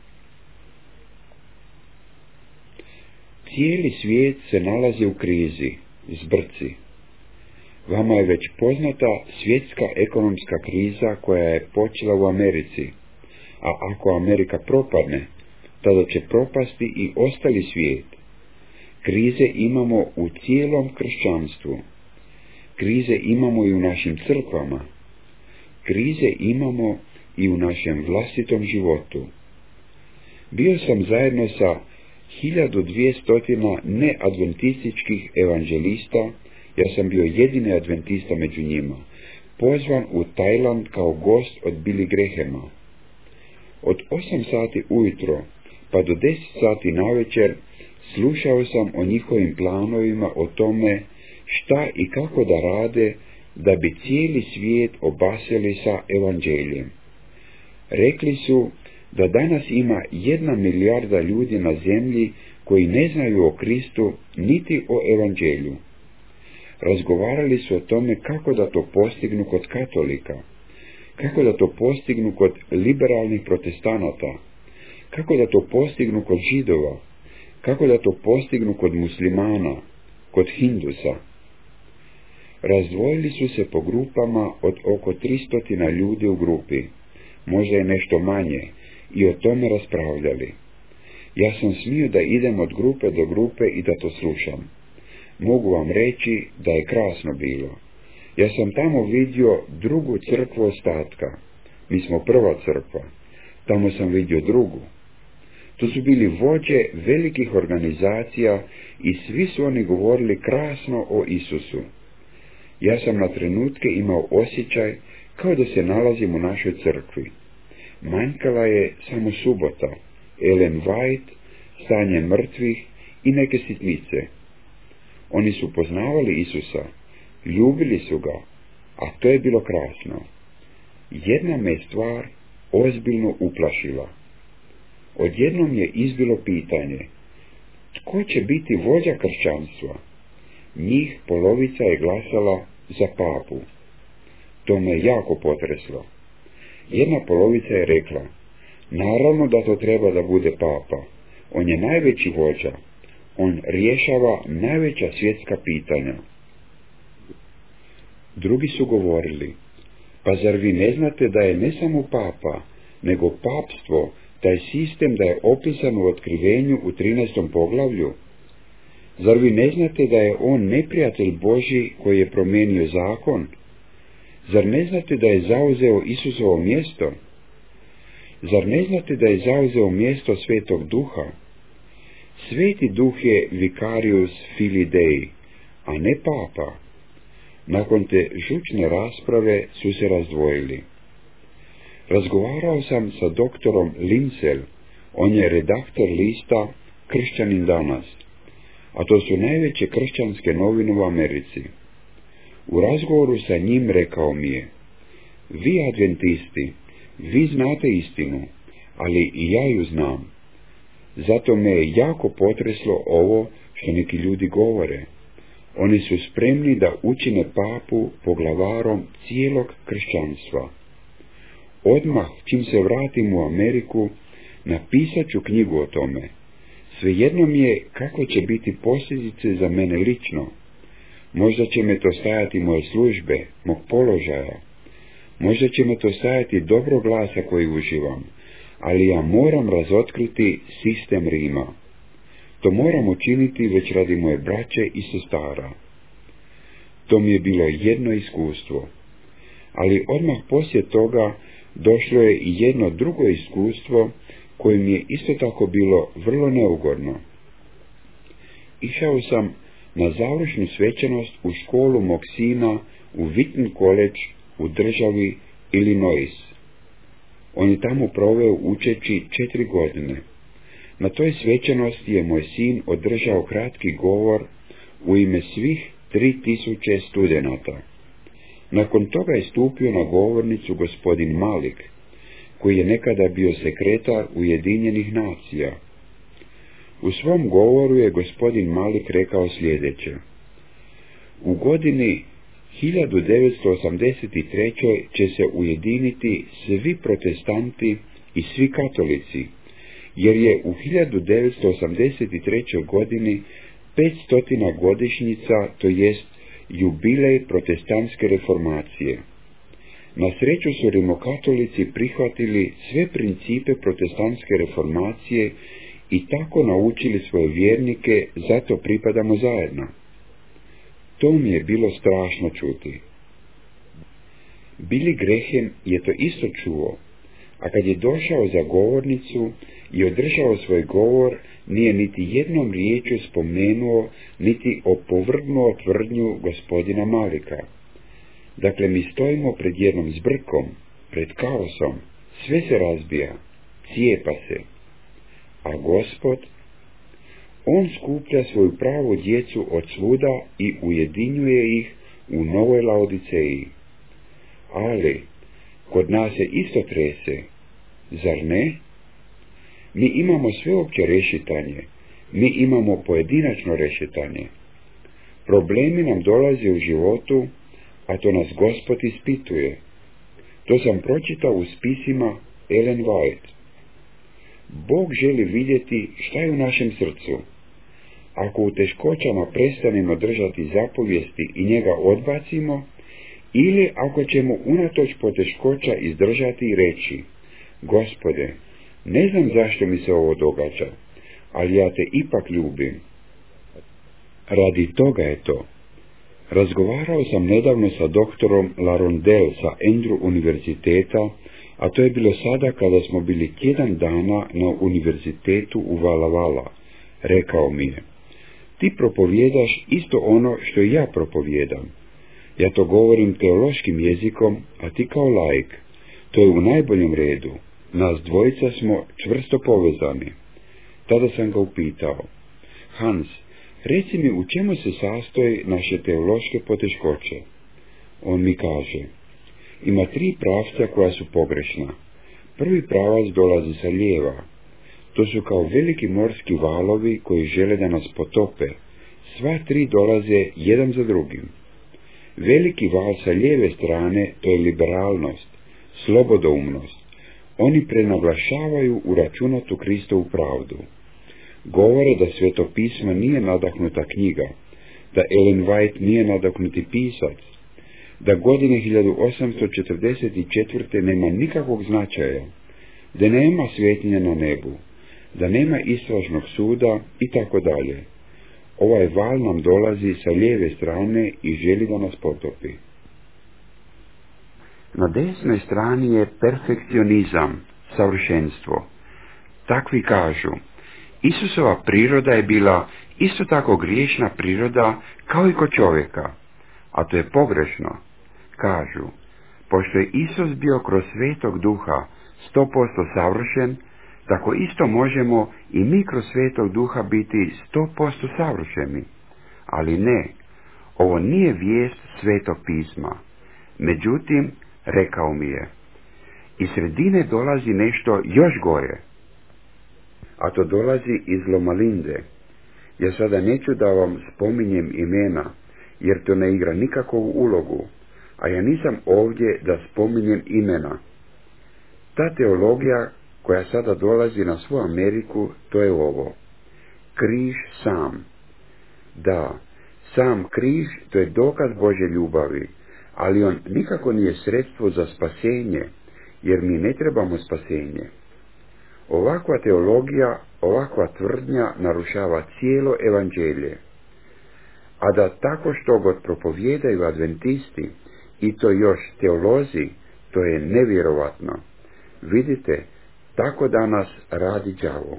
Cijeli svijet se nalazi u krizi, zbrci. Vama je već poznata svjetska ekonomska kriza koja je počela u Americi, a ako Amerika propadne, tada će propasti i ostali svijet. Krize imamo u cijelom kršćanstvu. Krize imamo i u našim crkvama. Krize imamo i u našem vlastitom životu. Bio sam zajedno sa 1200 neadventističkih evanđelista, ja sam bio jedini adventista među njima, pozvan u Tajland kao gost od Billy Grahama. Od 8 sati ujutro pa do 10 sati navečer slušao sam o njihovim planovima, o tome šta i kako da rade da bi cijeli svijet obasjali sa evanđeljem. Rekli su da danas ima 1 milijarda ljudi na zemlji koji ne znaju o Kristu niti o evanđelju. Razgovarali su o tome kako da to postignu kod katolika, kako da to postignu kod liberalnih protestanata, kako da to postignu kod židova, kako da to postignu kod muslimana, kod hindusa. Razdvojili su se po grupama od oko 300 ljudi u grupi, možda je nešto manje, i o tome raspravljali. Ja sam smio da idem od grupe do grupe i da to slušam. Mogu vam reći da je krasno bilo. Ja sam tamo vidio drugu crkvu ostatka. Mi smo prva crkva. Tamo sam vidio drugu. To su bili vođe velikih organizacija i svi su oni govorili krasno o Isusu. Ja sam na trenutke imao osjećaj kao da se nalazim u našoj crkvi. Manjkala je samo subota, Ellen White, stanje mrtvih i neke sitnice. Oni su poznavali Isusa, ljubili su ga, a to je bilo krasno. Jedna me stvar ozbiljno uplašila. Odjednom je izbilo pitanje, tko će biti vođa kršćanstva? Njih polovica je glasala za papu. To me jako potreslo. Jedna polovica je rekla, naravno da to treba da bude papa. On je najveći vođa. On rješava najveća svjetska pitanja. Drugi su govorili, pa zar vi ne znate da je ne samo papa, nego papstvo, taj sistem da je opisan u Otkrivenju u 13. poglavlju? Zar vi ne znate da je on neprijatelj Božji koji je promijenio zakon? Zar ne znate da je zauzeo Isusovo mjesto? Zar ne znate da je zauzeo mjesto Svetog Duha? Sveti Duh je Vicarius Filii Dei, a ne papa. Nakon te žučne rasprave su se razdvojili. Razgovarao sam sa doktorom Linsel, on je redaktor lista Kršćanin danas, a to su najveće kršćanske novine u Americi. U razgovoru sa njim rekao mi je, vi adventisti, vi znate istinu, ali i ja ju znam. Zato me je jako potreslo ovo što neki ljudi govore. Oni su spremni da učine papu poglavarom cijelog kršćanstva. Odmah, čim se vratim u Ameriku, napisat ću knjigu o tome. Svejedno mi je kakve će biti posljedice za mene lično. Možda će me to stajati moje službe, mog položaja. Možda će me to stajati dobro glasa koji uživam, ali ja moram razotkriti sistem Rima. To moram učiniti već radi moje braće i sestara. To mi je bilo jedno iskustvo. Ali odmah poslije toga došlo je i jedno drugo iskustvo koje mi je isto tako bilo vrlo neugodno. Išao sam na završnu svečanost u školu mog sina u Wheaton College u državi Illinois. On je tamo proveo učeći 4 godine. Na toj svečanosti je moj sin održao kratki govor u ime svih 3000 studenata. Nakon toga je stupio na govornicu gospodin Malik, koji je nekada bio sekretar Ujedinjenih nacija. U svom govoru je gospodin Malik rekao sljedeće. U godini 1983. će se ujediniti svi protestanti i svi katolici, jer je u 1983. godini 500. godišnjica, to jest jubilej protestantske reformacije. Na sreću su rimokatolici prihvatili sve principe protestantske reformacije i tako naučili svoje vjernike, zato pripadamo zajedno. To mi je bilo strašno čuti. Billy Graham je to isto čuo, a kad je došao za govornicu i održao svoj govor, nije niti jednom riječju spomenuo, niti opovrgnuo tvrdnju gospodina Malika. Dakle, mi stojimo pred jednom zbrkom, pred kaosom, sve se razbija, cijepa se. A Gospod, on skuplja svoju pravu djecu od svuda i ujedinjuje ih u novoj Laodiceji. Ali, kod nas se isto trese, zar ne? Mi imamo sveopće rešetanje, mi imamo pojedinačno rešetanje. Problemi nam dolaze u životu, a to nas Gospod ispituje. To sam pročitao u spisima Ellen White. Bog želi vidjeti šta je u našem srcu. Ako u teškoćama prestanemo držati zapovijesti i njega odbacimo, ili ako ćemo unatoč poteškoća izdržati i reći, Gospode, ne znam zašto mi se ovo događa, ali ja te ipak ljubim. Radi toga je to. Razgovarao sam nedavno sa doktorom Larondel sa Andrew univerziteta, a to je bilo sada kada smo bili tjedan dana na univerzitetu u Walla Walla. Rekao mi je: ti propovjedaš isto ono što i ja propovjedam. Ja to govorim teološkim jezikom, a ti kao laik. To je u najboljem redu. Nas dvojica smo čvrsto povezani. Tada sam ga upitao: Hans, reci mi u čemu se sastoji naše teološke poteškoće? On mi kaže: ima 3 pravca koja su pogrešna. Prvi pravac dolazi sa lijeva. To su kao veliki morski valovi koji žele da nas potope. Sva 3 dolaze jedan za drugim. Veliki val sa lijeve strane, to je liberalnost, slobodoumnost. Oni prenaglašavaju uračunatu Kristovu pravdu. Govore da Sveto pismo nije nadahnuta knjiga, da Ellen White nije nadahnuti pisac, da godine 1844. nema nikakvog značaja, da nema svetinja na nebu, da nema istražnog suda i tako dalje. Ovaj val nam dolazi sa lijeve strane i želi da nas potopi. Na desnoj strani je perfekcionizam, savršenstvo. Takvi kažu: Isusova priroda je bila isto tako griješna priroda kao i kod čovjeka, a to je pogrešno. Kažu: pošto je Isus bio kroz Svetog Duha 100% savršen, tako isto možemo i mi kroz Svetog Duha biti 100% savršeni. Ali ne, ovo nije vijest Svetog pisma. Međutim, rekao mi je, iz sredine dolazi nešto još gore, a to dolazi iz Loma Linde. Ja sada neću da vam spominjem imena, jer to ne igra nikakvu ulogu, a ja nisam ovdje da spominjem imena. Ta teologija koja sada dolazi na svu Ameriku, to je ovo: križ sam. Da, sam križ, to je dokaz Božje ljubavi, ali on nikako nije sredstvo za spasenje, jer mi ne trebamo spasenje. Ovakva teologija, ovakva tvrdnja narušava cijelo evanđelje. A da tako što god propovijedaju adventisti, i to još teolozi, to je nevjerovatno. Vidite, tako danas radi đavo.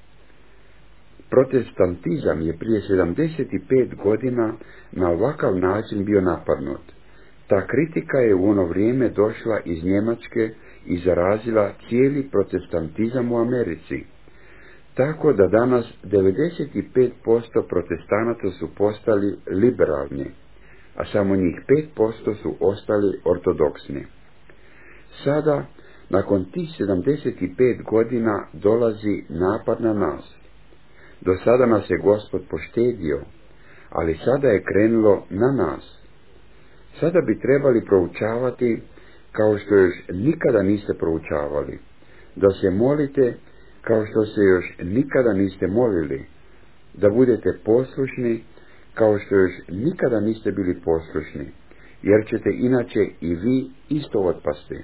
Protestantizam je prije 75 godina na ovakav način bio napadnut. Ta kritika je u ono vrijeme došla iz Njemačke i zarazila cijeli protestantizam u Americi. Tako da danas 95% protestanata su postali liberalni, a samo njih 5% su ostali ortodoksni. Sada, nakon tih 75 godina, dolazi napad na nas. Do sada nas je Gospod poštedio, ali sada je krenulo na nas. Sada bi trebali proučavati kao što još nikada niste proučavali, da se molite kao što se još nikada niste molili, da budete poslušni kao što još nikada niste bili poslušni, jer ćete inače i vi isto otpasti.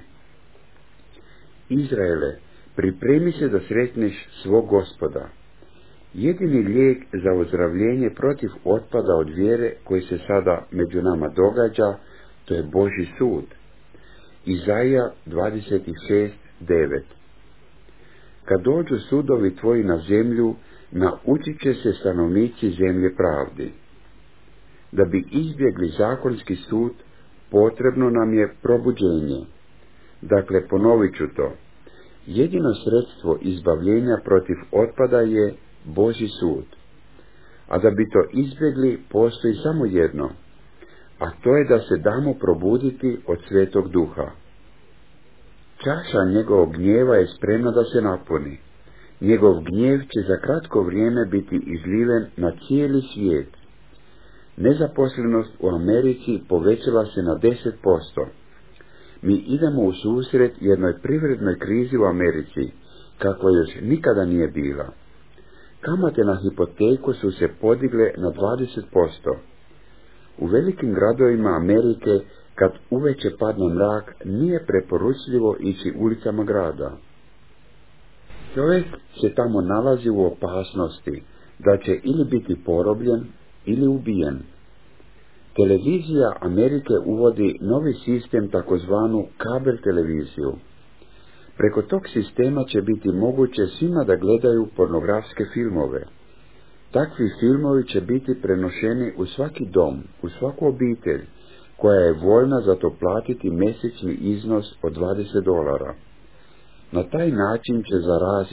Izraele, pripremi se da sretneš svog Gospoda. Jedini lijek za ozdravljenje protiv otpada od vjere koji se sada među nama događa, to je Božji sud. Izaija 26:9. Kad dođu sudovi tvoji na zemlju, naučit će se stanovnici zemlje pravdi. Da bi izbjegli zakonski sud, potrebno nam je probuđenje. Dakle, ponovit ću to. Jedino sredstvo izbavljenja protiv otpada je Božji sud. A da bi to izbjegli, postoji samo jedno, a to je da se damo probuditi od Svetog Duha. Čaša njegovog gnjeva je spremna da se napuni. Njegov gnjev će za kratko vrijeme biti izliven na cijeli svijet. Nezaposlenost u Americi povećala se na 10%. Mi idemo u susret jednoj privrednoj krizi u Americi, kakva još nikada nije bila. Kamate na hipoteku su se podigle na 20%. U velikim gradovima Amerike, kad uveče padne mrak, nije preporučljivo ići ulicama grada. Čovjek se tamo nalazi u opasnosti da će ili biti porobljen ili ubijen. Televizija Amerike uvodi novi sistem takozvanu kabel televiziju. Preko tog sistema će biti moguće svima da gledaju pornografske filmove. Takvi filmovi će biti prenošeni u svaki dom, u svaku obitelj, koja je voljna za to platiti mjesečni iznos od $20. Na taj način će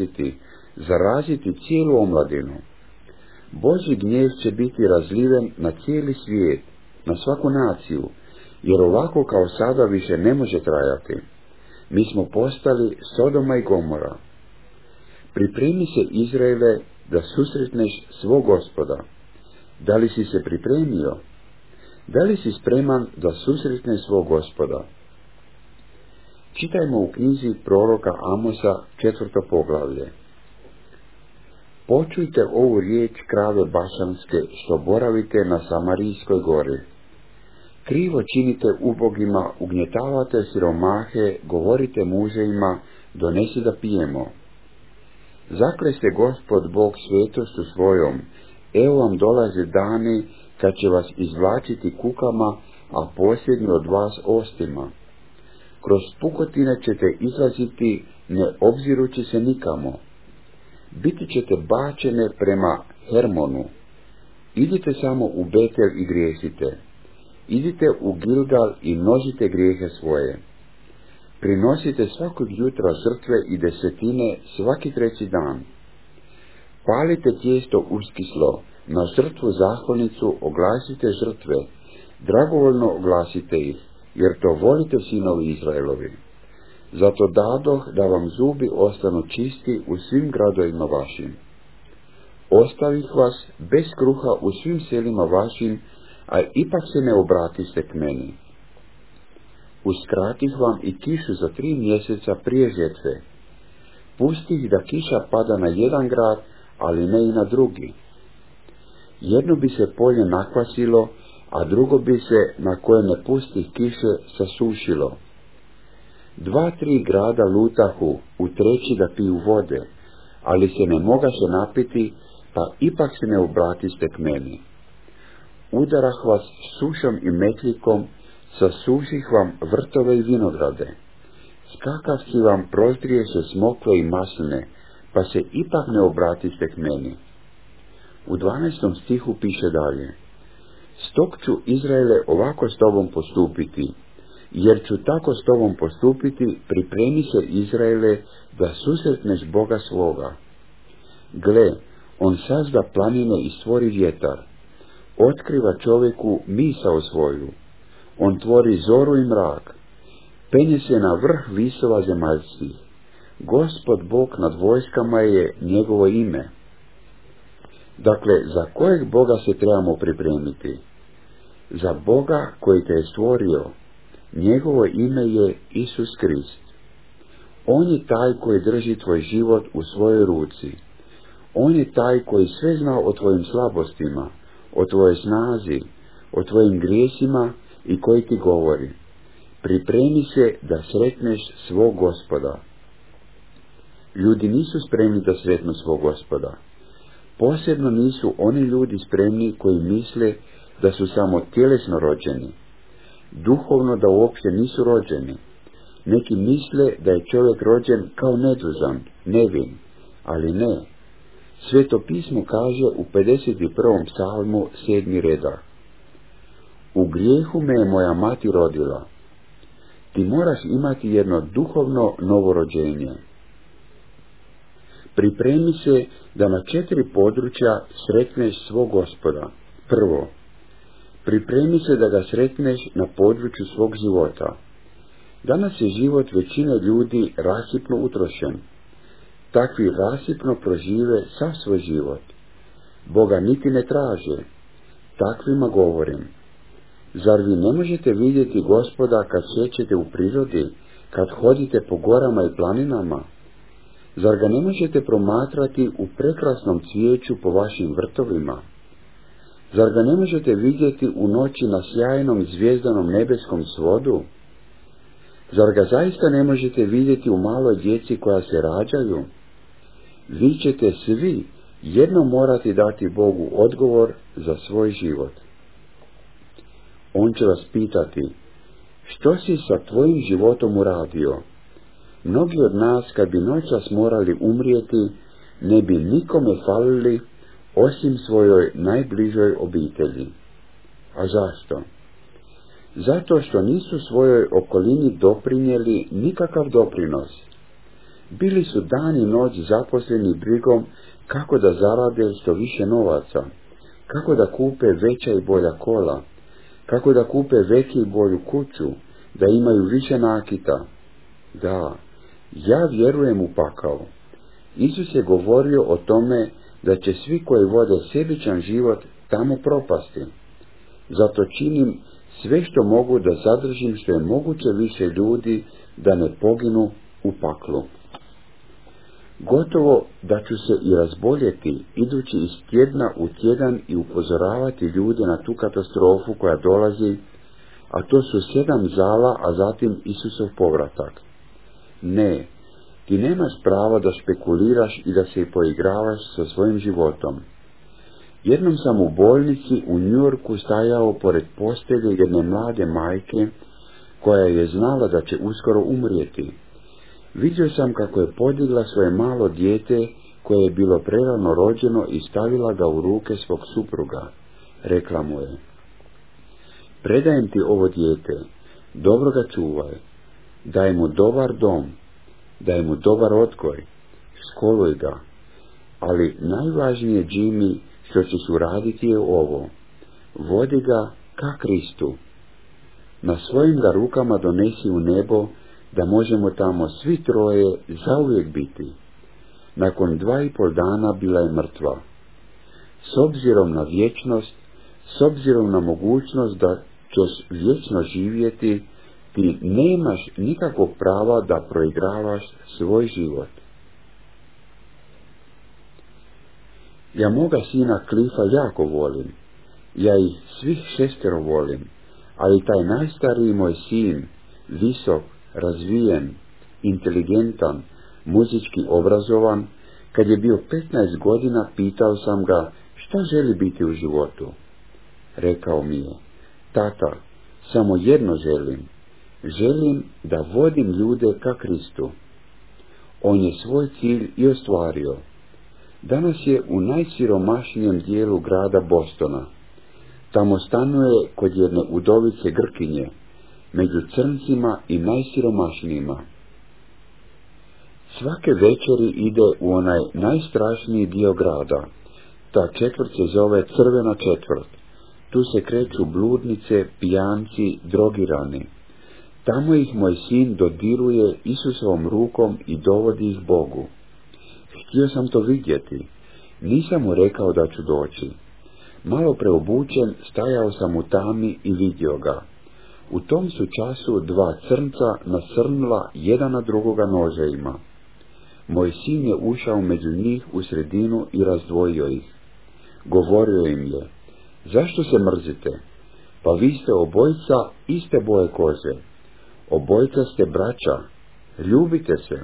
zaraziti cijelu omladinu. Božji gnjev će biti razliven na cijeli svijet, na svaku naciju, jer ovako kao sada više ne može trajati. Mi smo postali Sodoma i Gomora. Pripremi se, Izraele, da susretneš svog Gospoda. Da li si se pripremio? Da li si spreman da susretneš svog Gospoda? Čitajmo u knjizi proroka Amosa 4. poglavlje. Počujte ovu riječ krave Bašanske, što boravite na Samarijskoj gori. Krivo činite ubogima, ugnjetavate siromahe, govorite muževima, donesi da pijemo. Zakleste Gospod Bog svetošću svojom, evo vam dolaze dani kad će vas izvlačiti kukama, a posljednji od vas ostima. Kroz pukotine ćete izlaziti, ne obzirući se nikamo. Biti ćete bačene prema Hermonu. Idite samo u Betel i griješite. Idite u Gilgal i množite grijehe svoje. Prinosite svakog jutra žrtve i desetine svaki 3. dan. Palite tijesto uskislo, na žrtvu zahvalnicu oglasite žrtve, dragovoljno oglasite ih, jer to volite, sinovi Izraelovi. Zato dadoh da vam zubi ostanu čisti u svim gradovima vašim. Ostavih vas bez kruha u svim selima vašim, a ipak se ne obratiste k meni. Uskratih vam i kišu za 3 mjeseca prije žetve. Pustih da kiša pada na jedan grad, ali ne i na drugi. Jedno bi se polje nakvasilo, a drugo bi se, na koje ne pustih kiše, sasušilo. 2-3 grada lutahu, u 3. da piju vode, ali se ne mogaše napiti, pa ipak se ne obratiste k meni. Udarah vas sušom i metlikom, sasuših vam vrtove i vinograde. Skakavci vam prozdriješe smokve i masline, pa se ipak ne obratiste k meni. U 12. stihu piše dalje. Stok ću, Izraele, ovako s tobom postupiti, jer ću tako s tobom postupiti, pripremi se, Izraele, da susretneš Boga svoga. Gle, on sazda planine i stvori vjetar, otkriva čovjeku misao svoju, on tvori zoru i mrak, penje se na vrh visova zemaljskih, Gospod Bog nad vojskama je njegovo ime. Dakle, za kojeg Boga se trebamo pripremiti? Za Boga koji te je stvorio. Njegovo ime je Isus Krist. On je taj koji drži tvoj život u svojoj ruci. On je taj koji sve zna o tvojim slabostima, o tvojoj snazi, o tvojim grijesima i koji ti govori. Pripremi se da sretneš svog Gospoda. Ljudi nisu spremni da sretnu svog Gospoda. Posebno nisu oni ljudi spremni koji misle da su samo tjelesno rođeni. Duhovno da uopće nisu rođeni. Neki misle da je čovjek rođen kao nedužan, nevin, ali ne. Sveto pismo kaže u 51. psalmu 7. redak. U grijehu me je moja mati rodila. Ti moraš imati jedno duhovno novorođenje. Pripremi se da na 4 područja sretneš svog Gospoda. Prvo, pripremi se da ga sretneš na području svog života. Danas je život većine ljudi rasipno utrošen. Takvi rasipno prožive sav svoj život. Boga niti ne traže. Takvima govorim. Zar vi ne možete vidjeti Gospoda kad šećete u prirodi, kad hodite po gorama i planinama? Zar ga ne možete promatrati u prekrasnom cvijeću po vašim vrtovima? Zar ga ne možete vidjeti u noći na sjajnom zvijezdanom nebeskom svodu? Zar ga zaista ne možete vidjeti u maloj djeci koja se rađaju? Vi ćete svi jedno morati dati Bogu odgovor za svoj život. On će vas pitati, što si sa tvojim životom uradio? Mnogi od nas, kad bi noćas morali umrijeti, ne bi nikome falili osim svojoj najbližoj obitelji. A zašto? Zato što nisu svojoj okolini doprinijeli nikakav doprinos. Bili su dan i noć zaposleni brigom kako da zarade što više novaca, kako da kupe veća i bolja kola, kako da kupe veću i bolju kuću, da imaju više nakita. Da, ja vjerujem u pakao. Isus je govorio o tome da će svi koji vode sebičan život tamo propasti. Zato činim sve što mogu da zadržim što je moguće više ljudi da ne poginu u paklu. Gotovo da ću se i razboljeti idući iz tjedna u tjedan i upozoravati ljude na tu katastrofu koja dolazi, a to su 7 zala, a zatim Isusov povratak. Ne, ti nemaš pravo da špekuliraš i da se i poigravaš sa svojim životom. Jednom sam u bolnici u New Yorku stajao pored postelje jedne mlade majke koja je znala da će uskoro umrijeti. Vidio sam kako je podigla svoje malo dijete koje je bilo prerano rođeno i stavila ga u ruke svog supruga. Rekla mu je, predajem ti ovo dijete, dobro ga čuvaj, daj mu dobar dom, daj mu dobar odgoj, školuj ga, ali najvažnije, Jimmy, što ćeš uraditi je ovo, vodi ga ka Kristu. Na svojim ga rukama donesi u nebo, da možemo tamo svi troje zauvijek biti. Nakon 2,5 dana bila je mrtva. S obzirom na vječnost, s obzirom na mogućnost da ćeš vječno živjeti, ti nemaš nikakvog prava da proigravaš svoj život. Ja moga sina Cliffa jako volim. Ja ih svih 6 volim, ali taj najstariji moj sin, visok, razvijen, inteligentan, muzički obrazovan, kad je bio 15 godina, pitao sam ga šta želi biti u životu. Rekao mi je, tata, samo jedno želim da vodim ljude ka Kristu. On je svoj cilj i ostvario. Danas je u najsiromašnijem dijelu grada Bostona. Tamo stanuje kod jedne udovice Grkinje, među crncima i najsiromašnijima. Svake večeri ide u onaj najstrašniji dio grada. Ta četvrt se zove Crvena četvrt. Tu se kreću bludnice, pijanci, drogirani. Tamo ih moj sin dodiruje Isusovom rukom i dovodi ih Bogu. Htio sam to vidjeti. Nisam mu rekao da ću doći. Malo preobučen, stajao sam u tami i vidio ga. U tom su času 2 crnca nasrnula jedan na drugoga noževima. Moj sin je ušao među njih u sredinu i razdvojio ih. Govorio im je, zašto se mrzite? Pa vi ste obojica iste boje kože. Obojica ste braća. Ljubite se.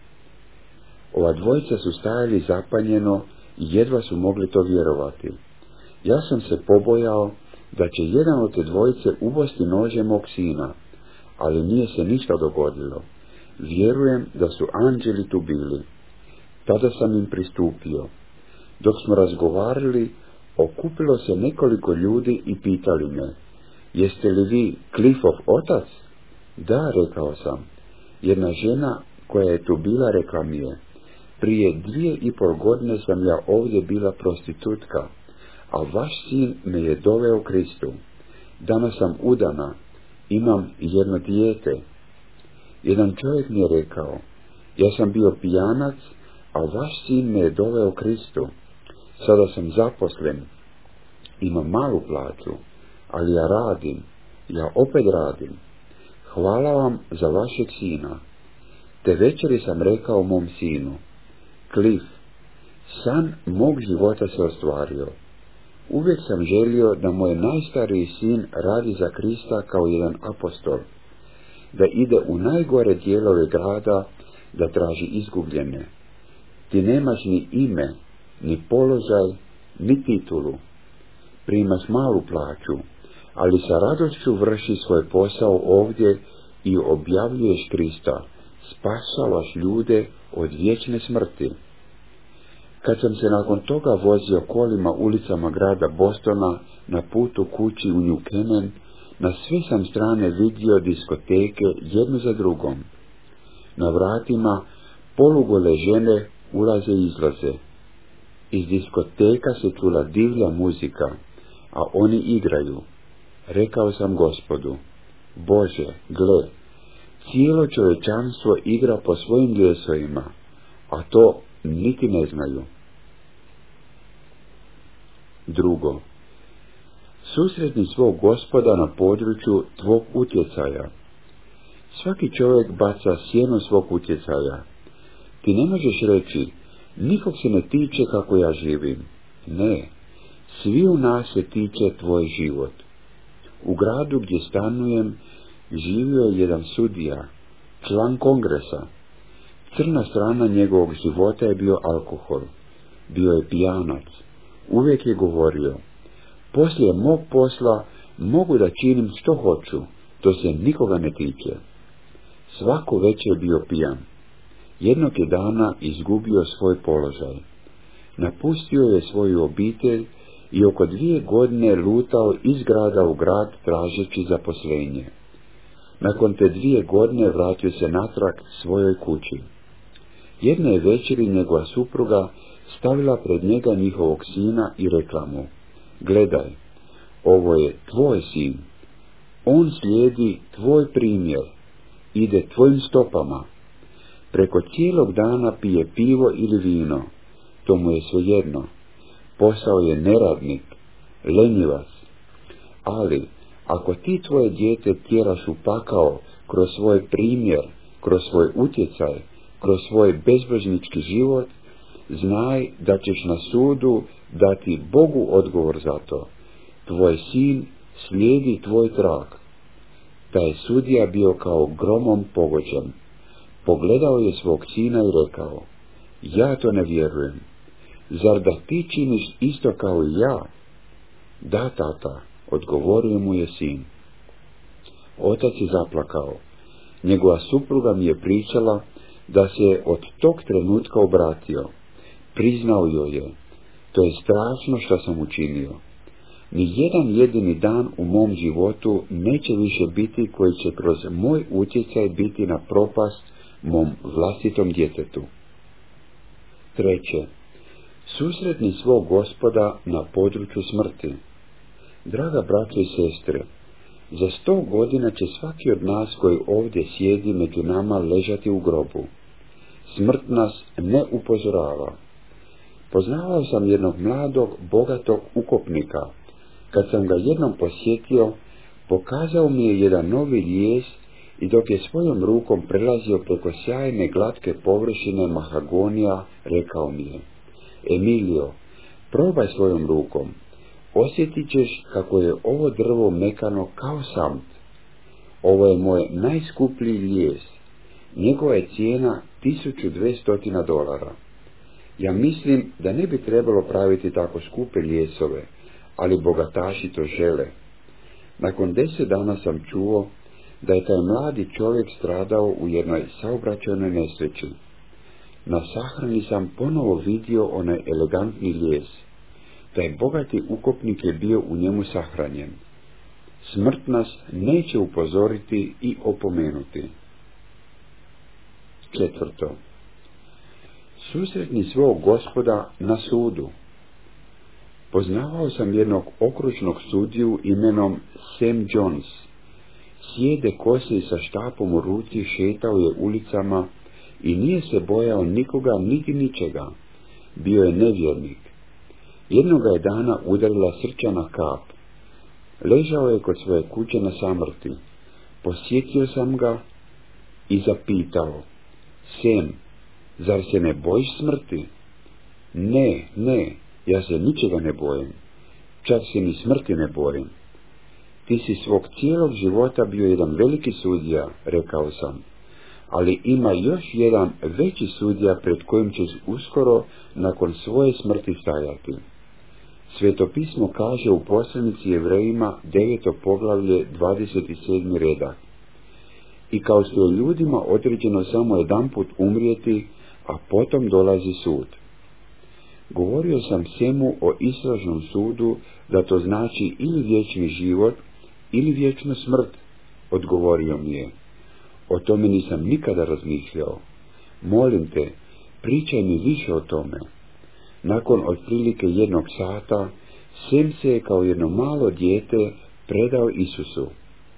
Ova dvojica su stajali zapanjeno i jedva su mogli to vjerovati. Ja sam se pobojao da će jedan od te dvojice ubosti nožem mog sina, ali nije se ništa dogodilo. Vjerujem da su anđeli tu bili. Tada sam im pristupio. Dok smo razgovarali, okupilo se nekoliko ljudi i pitali me, jeste li vi Cliffov otac? Da, rekao sam. Jedna žena koja je tu bila rekla mi je, prije 2,5 godine sam ja ovdje bila prostitutka, a vaš sin me je doveo Kristu. Danas sam udana, imam jedno dijete. Jedan čovjek mi je rekao, ja sam bio pijanac, a vaš sin me je doveo Kristu. Sada sam zaposlen, imam malu plaću, ali ja radim, ja opet radim. Hvala vam za vašeg sina. Te večeri sam rekao mom sinu, Cliff, san mog života se ostvario. Uvijek sam želio da moj najstariji sin radi za Krista kao jedan apostol, da ide u najgore dijelove grada da traži izgubljene. Ti nemaš ni ime, ni položaj, ni titulu. Primaš malu plaću, ali sa radošću vrši svoj posao ovdje i objavljuješ Krista, spasavaš ljude od vječne smrti. Kad sam se nakon toga vozio kolima ulicama grada Bostona na putu kući u New Canaan, na sve sam strane vidio diskoteke jednu za drugom. Na vratima polugole žene ulaze i izlaze. Iz diskoteka se čula divlja muzika, a oni igraju. Rekao sam Gospodu, Bože, gle, cijelo čovječanstvo igra po svojim ljesovima, a to niti ne znaju. Drugo, susretni svog Gospoda na području tvog utjecaja. Svaki čovjek baca sjenu svog utjecaja. Ti ne možeš reći, nikog se ne tiče kako ja živim. Ne, svi u nas se tiče tvoj život. U gradu gdje stanujem živio je jedan sudija, član kongresa. Crna strana njegovog života je bio alkohol. Bio je pijanac. Uvijek je govorio, poslije mog posla mogu da činim što hoću, to se nikoga ne tiče. Svako večer je bio pijan. Jednog je dana izgubio svoj položaj. Napustio je svoju obitelj i oko 2 godine lutao iz grada u grad tražeći zaposlenje. Nakon te 2 godine vratio se natrag svojoj kući. Jedne je večeri njegova supruga stavila pred njega njihovog sina i rekla mu, gledaj, ovo je tvoj sin. On slijedi tvoj primjer, ide tvojim stopama. Preko cijelog dana pije pivo ili vino, to mu je svejedno. Posao je neradnik, lenjivac. Ali, ako ti tvoje dijete tjeraš u pakao kroz svoj primjer, kroz svoj utjecaj, kroz svoj bezbožnički život, znaj da ćeš na sudu dati Bogu odgovor za to. Tvoj sin slijedi tvoj trag. Taj sudija bio kao gromom pogođen. Pogledao je svog sina i rekao, ja to ne vjerujem. Zar da ti činiš isto kao i ja? Da, tata, odgovorio mu je sin. Otac je zaplakao. Njegova supruga mi je pričala da se je od tog trenutka obratio. Priznao joj je, to je strašno što sam učinio. Ni jedan jedini dan u mom životu neće više biti koji će kroz moj utjecaj biti na propast mom vlastitom djetetu. Treće, susretni svog Gospoda na području smrti. Draga braćo i sestre, za 100 godina će svaki od nas koji ovdje sjedi među nama ležati u grobu. Smrt nas ne upozorava. Poznavao sam jednog mladog, bogatog ukopnika. Kad sam ga jednom posjetio, pokazao mi je jedan novi lijes i dok je svojom rukom prelazio preko sjajne glatke površine mahagonija, rekao mi je, Emilio, probaj svojom rukom, osjetit ćeš kako je ovo drvo mekano kao samt. Ovo je moj najskuplji lijes, njegova je cijena $1200. Ja mislim da ne bi trebalo praviti tako skupe lijesove, ali bogataši to žele. Nakon 10 dana sam čuo da je taj mladi čovjek stradao u jednoj saobraćajnoj nesreći. Na sahrani sam ponovo vidio onaj elegantni lijes. Taj bogati ukopnik je bio u njemu sahranjen. Smrt nas neće upozoriti i opomenuti. Četvrto, susretni svog Gospoda na sudu. Poznavao sam jednog okružnog sudiju imenom Sam Jones. Sjede kose i sa štapom u ruci šetao je ulicama i nije se bojao nikoga niti ničega. Bio je nevjernik. Jednoga je dana udarila srčana kap. Ležao je kod svoje kuće na samrti. Posjetio sam ga i zapitao, Sam, zar se ne bojiš smrti? Ne, ja se ničega ne bojim. Čak se ni smrti ne bojim. Ti si svog cijelog života bio jedan veliki sudija, rekao sam, ali ima još jedan veći sudija pred kojim ćeš uskoro nakon svoje smrti stajati. Svetopismo kaže u poslanici Jevrejima 9. poglavlje 27. redak: i kao što je ljudima određeno samo jedanput umrijeti, a potom dolazi sud. Govorio sam svemu o istražnom sudu, da to znači ili vječni život, ili vječnu smrt, odgovorio mi je. O tome nisam nikada razmišljao. Molim te, pričaj mi više o tome. Nakon otprilike 1 sata, Sem se je kao jedno malo dijete predao Isusu.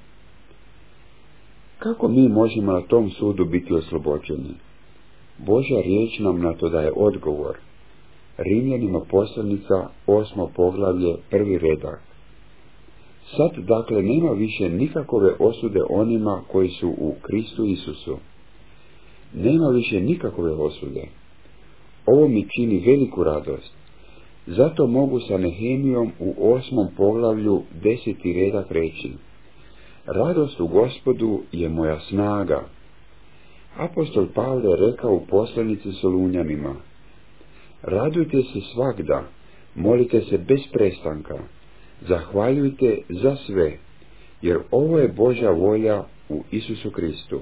Kako mi možemo na tom sudu biti oslobođeni? Božja riječ nam na to daje odgovor. Rimljanima poslanica 8. poglavlje 1. redak. Sad dakle nema više nikakove osude onima koji su u Kristu Isusu. Nema više nikakove osude. Ovo mi čini veliku radost. Zato mogu sa Nehemijom u 8. poglavlju 10. redak reći: radost u Gospodu je moja snaga. Apostol Pavle rekao u poslanici Solunjanima: radujte se svagda, molite se bez prestanka, zahvaljujte za sve, jer ovo je Božja volja u Isusu Kristu.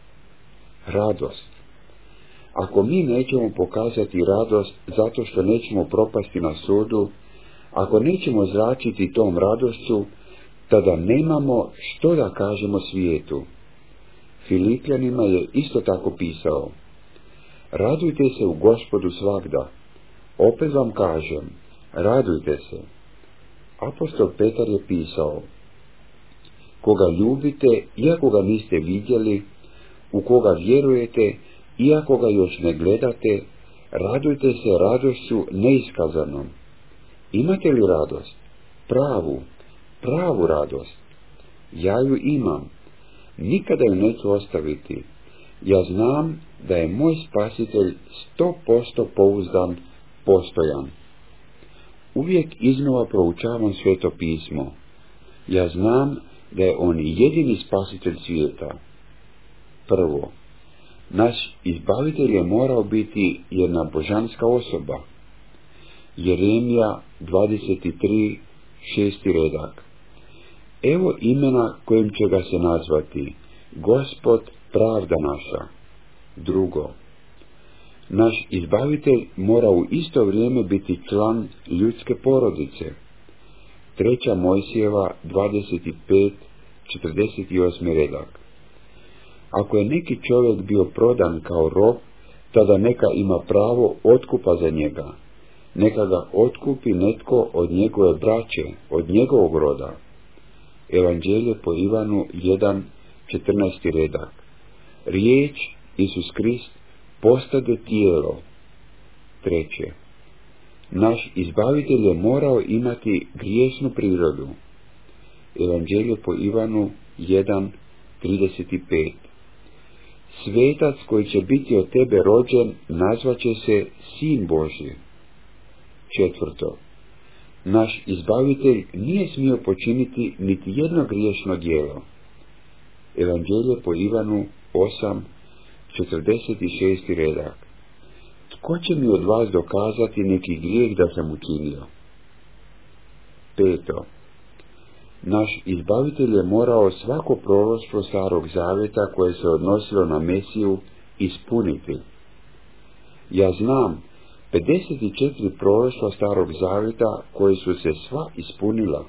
Radost. Ako mi nećemo pokazati radost zato što nećemo propasti na sudu, ako nećemo zračiti tom radošću, tada nemamo što da kažemo svijetu. Filipljanima je isto tako pisao: radujte se u Gospodu svagda. Opet vam kažem, radujte se. Apostol Petar je pisao: koga ljubite, iako ga niste vidjeli, u koga vjerujete, iako ga još ne gledate, radujte se radošću neiskazanom. Imate li radost? Pravu radost. Ja ju imam. Nikada ju neću ostaviti. Ja znam da je moj Spasitelj 100% pouzdan, postojan. Uvijek iznova proučavam Sveto pismo. Ja znam da je on jedini Spasitelj svijeta. Prvo, naš izbavitelj je morao biti jedna božanska osoba. Jeremija 23, 6. redak. Evo imena kojim će ga se nazvati: Gospod, pravda naša. Drugo, naš izbavitelj mora u isto vrijeme biti član ljudske porodice. 3. Mojsijeva 25, 48. redak. Ako je neki čovjek bio prodan kao rob, tada neka ima pravo otkupa za njega. Neka ga otkupi netko od njegove braće, od njegovog roda. Evanđelje po Ivanu 1, 14. redak. Riječ, Isus Krist, postade tijelo. Treće, naš izbavitelj je morao imati griješnu prirodu. Evanđelje po Ivanu 1, 35. Svetac koji će biti od tebe rođen nazvaće se Sin Božji. Četvrto, naš izbavitelj nije smio počiniti niti jedno griješno djelo. Evanđelje po Ivanu 8, 46. redak. Tko će mi od vas dokazati neki grijeh da sam učinio? Peto, naš izbavitelj je morao svako proroštvo Starog zavjeta koje se odnosilo na Mesiju ispuniti. Ja znam 54 proroštva Starog zavjeta koje su se sva ispunila.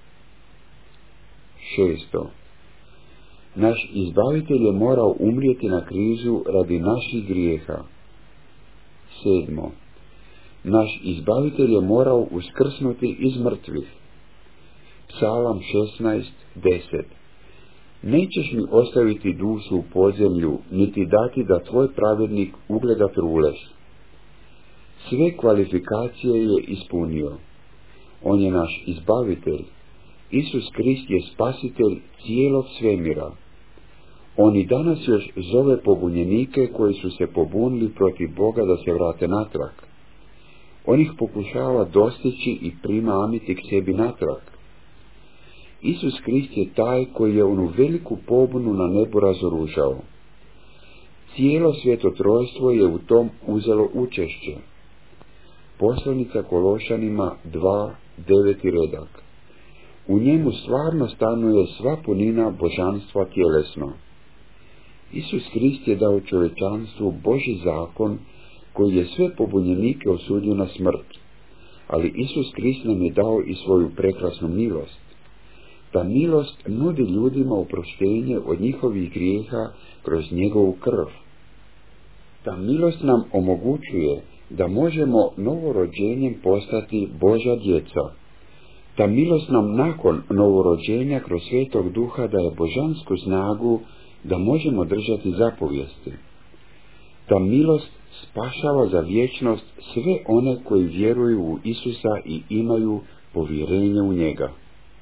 Šesto, naš izbavitelj je morao umrijeti na križu radi naših grijeha. Sedmo, naš izbavitelj je morao uskrsnuti iz mrtvih. Psalam 16, 10. Nećeš mi ostaviti dušu u podzemlju, niti dati da tvoj pravednik ugleda trulež. Sve kvalifikacije je ispunio. On je naš izbavitelj. Isus Krist je spasitelj cijelog svemira. On i danas još zove pobunjenike koji su se pobunili protiv Boga da se vrate natrag. On ih pokušava dostići i primamiti k sebi natrag. Isus Krist je taj koji je onu veliku pobunu na nebu razoružao. Cijelo svetotrojstvo je u tom uzelo učešće. Poslanica Kološanima 2, 9. redak. U njemu stvarno stanuje sva punina božanstva tjelesno. Isus Krist je dao čovječanstvu Božji zakon koji je sve pobunjenike osudio na smrt, ali Isus Krist nam je dao i svoju prekrasnu milost. Ta milost nudi ljudima oproštenje od njihovih grijeha kroz njegovu krv. Ta milost nam omogućuje da možemo novorođenjem postati Božja djeca. Ta milost nam nakon novorođenja kroz Svetog Duha daje božansku snagu da možemo držati zapovijesti. Ta milost spašava za vječnost sve one koji vjeruju u Isusa i imaju povjerenje u njega.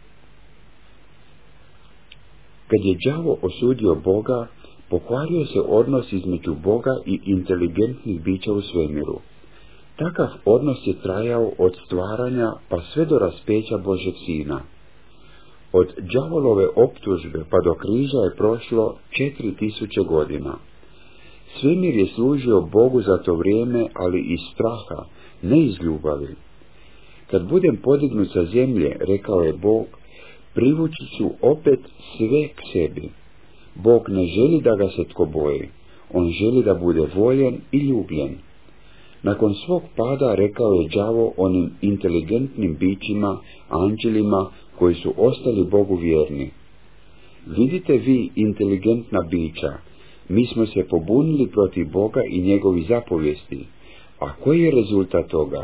Kad je đavo osudio Boga, pokvario se odnos između Boga i inteligentnih bića u svemiru. Takav odnos je trajao od stvaranja pa sve do raspeća Božeg Sina. Od đavolove optužbe pa do križa je prošlo 4000 godina. Svemir je služio Bogu za to vrijeme, ali iz straha, ne iz ljubavi. Kad budem podignut sa zemlje, rekao je Bog, privući ću opet sve k sebi. Bog ne želi da ga se tko boji, on želi da bude voljen i ljubljen. Nakon svog pada rekao je đavo onim inteligentnim bićima, anđelima, koji su ostali Bogu vjerni. Vidite vi, inteligentna bića, mi smo se pobunili protiv Boga i njegovi zapovijesti. A koji je rezultat toga?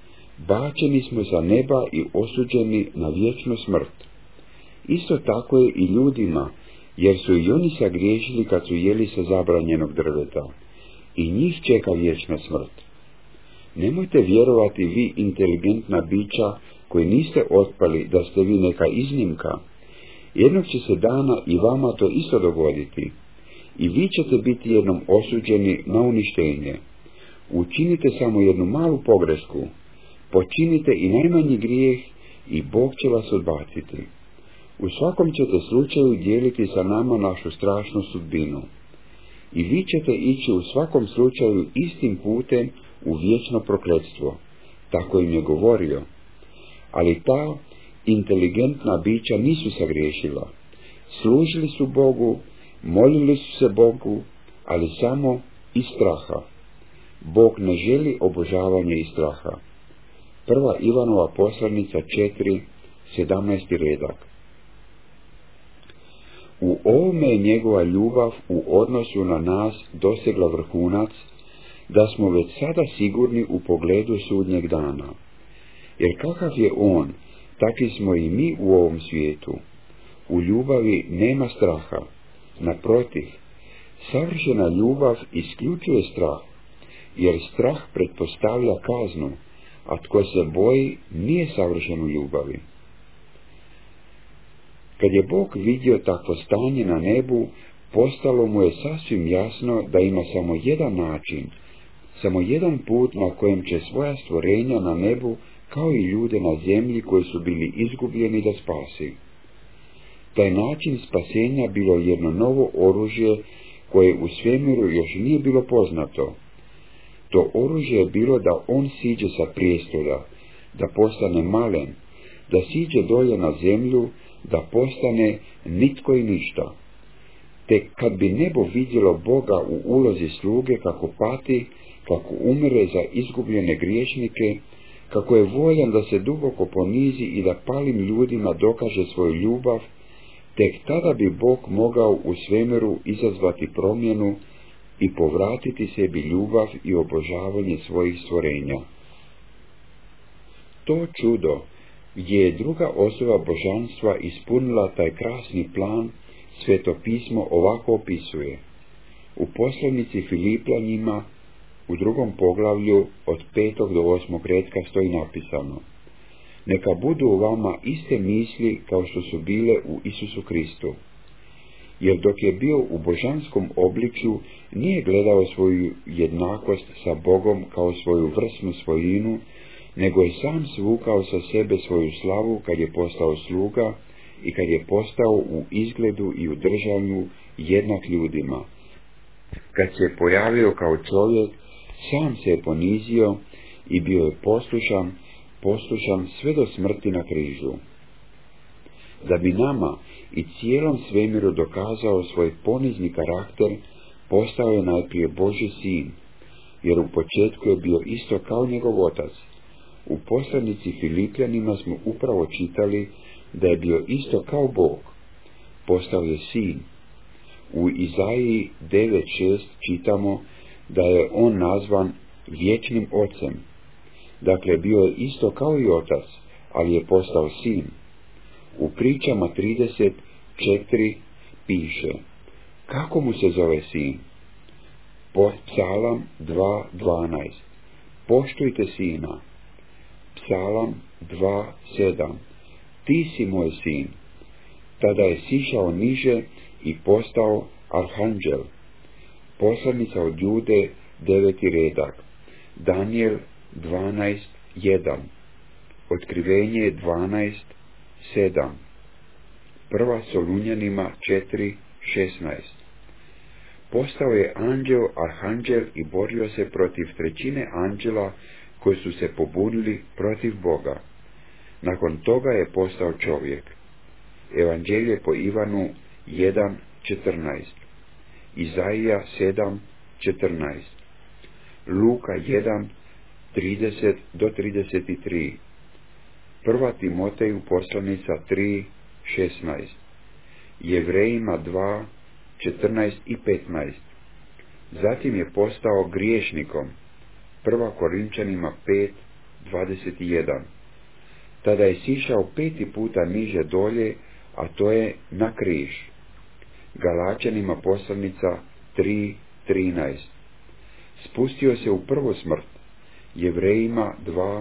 Bačeni smo sa neba i osuđeni na vječnu smrt. Isto tako je i ljudima, jer su i oni sagriješili kad su jeli sa zabranjenog drveta. I njih čeka vječna smrt. Nemojte vjerovati vi, inteligentna bića, koji niste otpali, da ste vi neka iznimka. Jednog će se dana i vama to isto dogoditi. I vi ćete biti jednom osuđeni na uništenje. Učinite samo jednu malu pogrešku, počinite i najmanji grijeh i Bog će vas odbaciti. U svakom ćete slučaju dijeliti sa nama našu strašnu sudbinu. I vi ćete ići u svakom slučaju istim putem u vječno prokletstvo. Tako im je govorio. Ali ta inteligentna bića nisu sagriješila. Služili su Bogu, molili su se Bogu, ali samo iz straha. Bog ne želi obožavanje iz straha. 1. Ivanova poslanica 4, 17. redak. U ovome je njegova ljubav u odnosu na nas dosegla vrhunac, da smo već sada sigurni u pogledu sudnjeg dana. Jer kakav je on, takvi smo i mi u ovom svijetu. U ljubavi nema straha. Naprotiv, savršena ljubav isključuje strah, jer strah pretpostavlja kaznu, a tko se boji nije savršen u ljubavi. Kad je Bog vidio takvo stanje na nebu, postalo mu je sasvim jasno da ima samo jedan način, samo jedan put na kojem će svoja stvorenja na nebu, kao i ljude na zemlji koji su bili izgubljeni, da spasi. Taj način spasenja bilo jedno novo oružje koje u svemiru još nije bilo poznato. To oružje je bilo da on siđe sa prijestola, da postane malen, da siđe dolje na zemlju, da postane nitko i ništa. Te kad bi nebo vidjelo Boga u ulozi sluge kako pati, kako umire za izgubljene griješnike, kako je voljan da se duboko ponizi i da palim ljudima dokaže svoju ljubav, tek tada bi Bog mogao u svemiru izazvati promjenu i povratiti sebi ljubav i obožavanje svojih stvorenja. To čudo, gdje je druga osoba božanstva ispunila taj krasni plan, Sveto pismo ovako opisuje. U poslanici Filipljanima, u 2. poglavlju od 5. do 8. retka stoji napisano: Neka budu u vama iste misli kao što su bile u Isusu Kristu. Jer dok je bio u božanskom obličju, nije gledao svoju jednakost sa Bogom kao svoju vrsnu svojinu, nego je sam svukao sa sebe svoju slavu kad je postao sluga i kad je postao u izgledu i u držanju jednak ljudima. Kad se pojavio kao čovjek, sam se je ponizio i bio je poslušan sve do smrti na križu. Da bi nama i cijelom svemiru dokazao svoj ponizni karakter, postao je najprije Božji sin, jer u početku je bio isto kao njegov otac. U poslanici Filipljanima smo upravo čitali da je bio isto kao Bog. Postao je sin. U Izaiji 9.6 čitamo da je on nazvan vječnim ocem. Dakle, bio je isto kao i otac, ali je postao sin. U pričama 34 piše: kako mu se zove sin? Psalam 2.12. Poštujte sina. Psalam 2.7. Ti si moj sin. Tada je sišao niže i postao arhanđel. Poslanica od Jude 9. redak. Daniel 12.1. Otkrivenje 12.7. Prva Solunjanima 4.16. Postao je anđeo, arhanđel i borio se protiv trećine anđela koji su se pobunili protiv Boga. Nakon toga je postao čovjek. Evanđelje po Ivanu 1.14. Izaija 7.14. Luka 1.30 do 33. Prva Timoteju poslanica 3.16. Jevrejima 2.14 i 15. Zatim je postao griješnikom. Prva Korinčanima 5.21. Tada je sišao 5. puta niže dolje, a to je na križ. Galačanima poslanica 3.13. Spustio se u prvu smrt. Jevrejima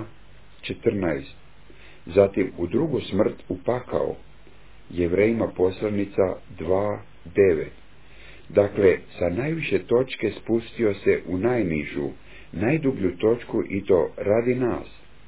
2.14. Zatim u drugu smrt u pakao. Jevrejima poslanica 2.9. Dakle, sa najviše točke spustio se u najnižu, najdublju točku, i to radi nas.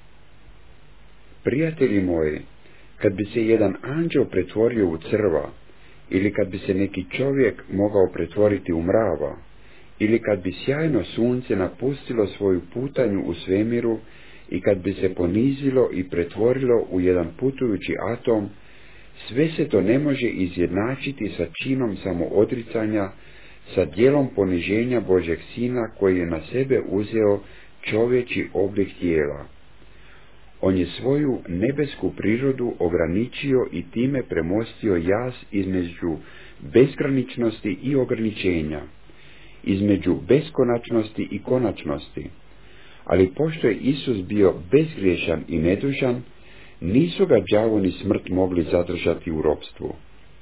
Prijatelji moji, kad bi se jedan anđeo pretvorio u crva, ili kad bi se neki čovjek mogao pretvoriti u mrava, ili kad bi sjajno sunce napustilo svoju putanju u svemiru i kad bi se ponizilo i pretvorilo u jedan putujući atom, sve se to ne može izjednačiti sa činom samoodricanja, sa djelom poniženja Božeg Sina koji je na sebe uzeo čovječji oblik tijela. On je svoju nebesku prirodu ograničio i time premostio jaz između bezgraničnosti i ograničenja, između beskonačnosti i konačnosti. Ali pošto je Isus bio bezgriješan i nedužan, nisu ga đavo ni smrt mogli zadržati u ropstvu.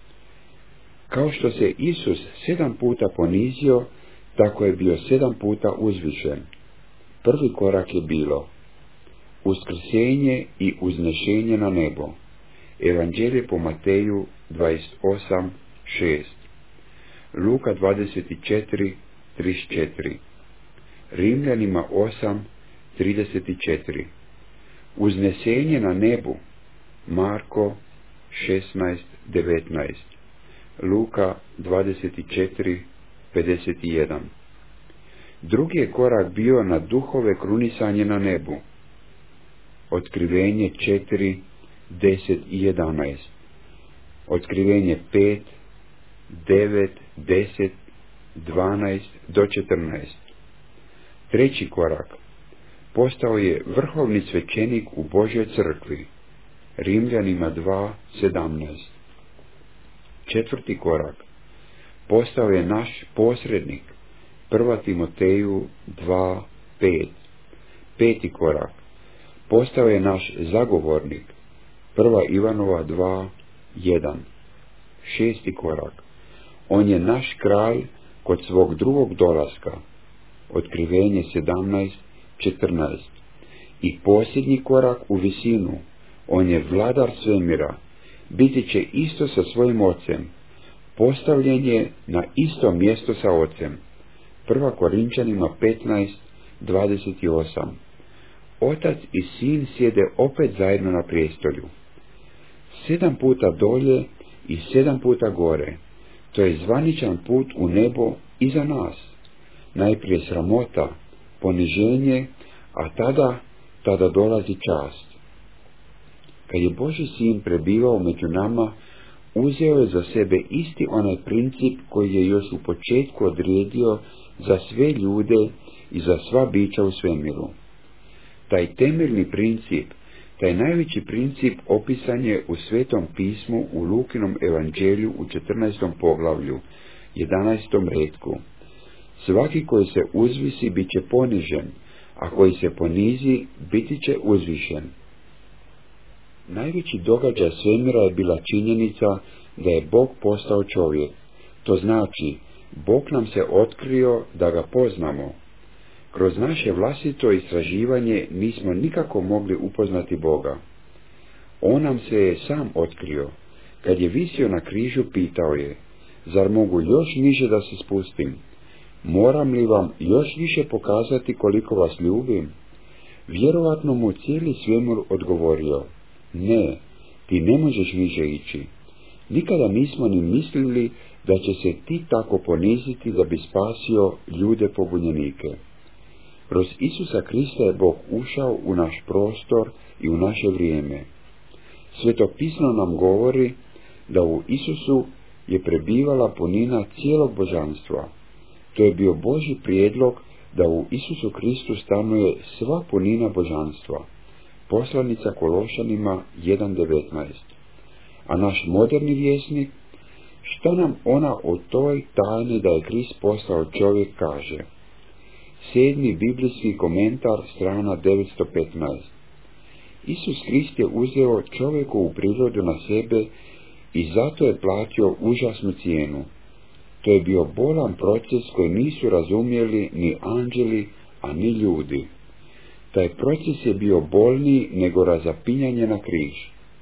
Kao što se Isus 7 puta ponizio, tako je bio 7 puta uzvišen. Prvi korak je bilo uskrsenje i uznešenje na nebo. Evanđelje po Mateju 28.6. Luka 24.34. Rimljanima 8.34. Uznesenje na nebu. Marko 16.19. Luka 24.51. Drugi je korak bio na duhove krunisanje na nebu. Otkrivenje 4.10 i 11. Otkrivenje 5, 9, 10, 12 do 14. Treći korak. Postao je vrhovni svećenik u Božjoj crkvi. Rimljanima 2.17. Četvrti korak. Postao je naš posrednik. 1. Timoteju 2.5. Peti korak. Postao je naš zagovornik. 1. Ivanova 2.1. Šesti korak. On je naš kralj kod svog drugog dolaska. Otkrivenje 17.14. I posljednji korak u visinu. On je vladar svemira. Biti će isto sa svojim ocem. Postavljen je na isto mjesto sa ocem. 1. Korinčanima 15.28. Otac i sin sjede opet zajedno na prijestolju. 7 puta dolje i 7 puta gore. To je zvaničan put u nebo i za nas. Najprije sramota, poniženje, a tada dolazi čast. Kad je Božji sin prebivao među nama, uzeo je za sebe isti onaj princip koji je još u početku odredio za sve ljude i za sva bića u svemiru. Taj temeljni princip, taj najveći princip opisan je u Svetom pismu u Lukinom evanđelju u 14. poglavlju, 11. retku. Svaki koji se uzvisi bit će ponižen, a koji se ponizi biti će uzvišen. Najveći događaj svemira je bila činjenica da je Bog postao čovjek. To znači, Bog nam se otkrio da ga poznamo. Kroz naše vlastito istraživanje nismo nikako mogli upoznati Boga. On nam se je sam otkrio. Kad je visio na križu, pitao je: zar mogu još niže da se spustim? Moram li vam još više pokazati koliko vas ljubim? Vjerovatno mu cijeli svemir odgovorio: ne, ti ne možeš niže ići. Nikada nismo ni mislili da će se ti tako poniziti da bi spasio ljude pobunjenike. Kroz Isusa Krista je Bog ušao u naš prostor i u naše vrijeme. Svetopisno nam govori da u Isusu je prebivala punina cijelog božanstva. To je bio Božji prijedlog da u Isusu Kristu stanuje sva punina božanstva. Poslanica Kološanima 1.19. A naš moderni vjesnik, što nam ona o toj tajni da je Krist postao čovjek kaže? 7. biblijski komentar, strana 915. Isus Krist je uzeo čovjekovu prirodu na sebe i zato je platio užasnu cijenu. To je bio bolan proces koji nisu razumjeli ni anđeli, a ni ljudi. Taj proces je bio bolniji nego razapinjanje na križ.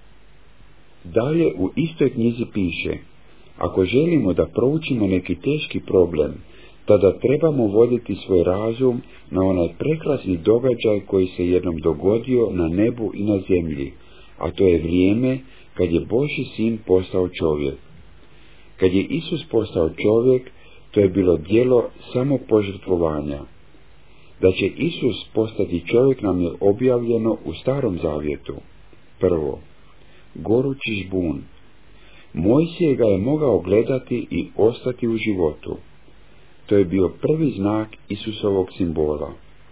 Dalje u istoj knjizi piše: ako želimo da proučimo neki teški problem, tada trebamo voditi svoj razum na onaj prekrasni događaj koji se jednom dogodio na nebu i na zemlji, a to je vrijeme kad je Božji sin postao čovjek. Kad je Isus postao čovjek, to je bilo djelo samopožrtvovanja. Da će Isus postati čovjek nam je objavljeno u Starom zavjetu. Prvo, gorući žbun. Mojsije ga je mogao gledati i ostati u životu. To je bio prvi znak Isusovog simbola.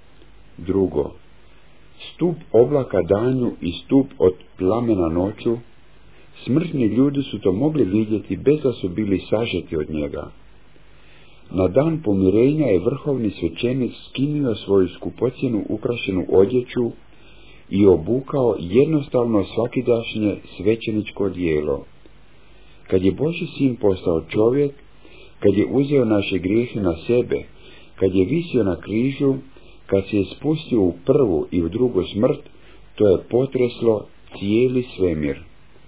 Drugo, stup oblaka danju i stup od plamena noću. Smrtni ljudi su to mogli vidjeti bez da su bili sažeti od njega. Na dan pomirenja je vrhovni svećenik skinuo svoju skupocjenu ukrašenu odjeću i obukao jednostavno svakidašnje svećeničko odijelo. Kad je Božji sin postao čovjek, kad je uzeo naše grijehe na sebe, kad je visio na križu, kad se je spustio u prvu i u drugu smrt, to je potreslo cijeli svemir.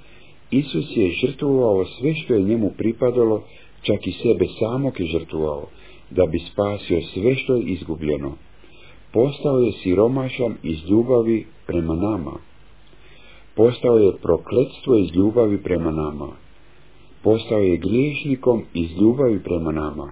Isus je žrtvovao sve što je njemu pripadalo, čak i sebe samog je žrtvovao, da bi spasio sve što je izgubljeno. Postao je siromašan iz ljubavi prema nama. Postao je prokletstvo iz ljubavi prema nama. Postao je griješnikom iz ljubavi prema nama.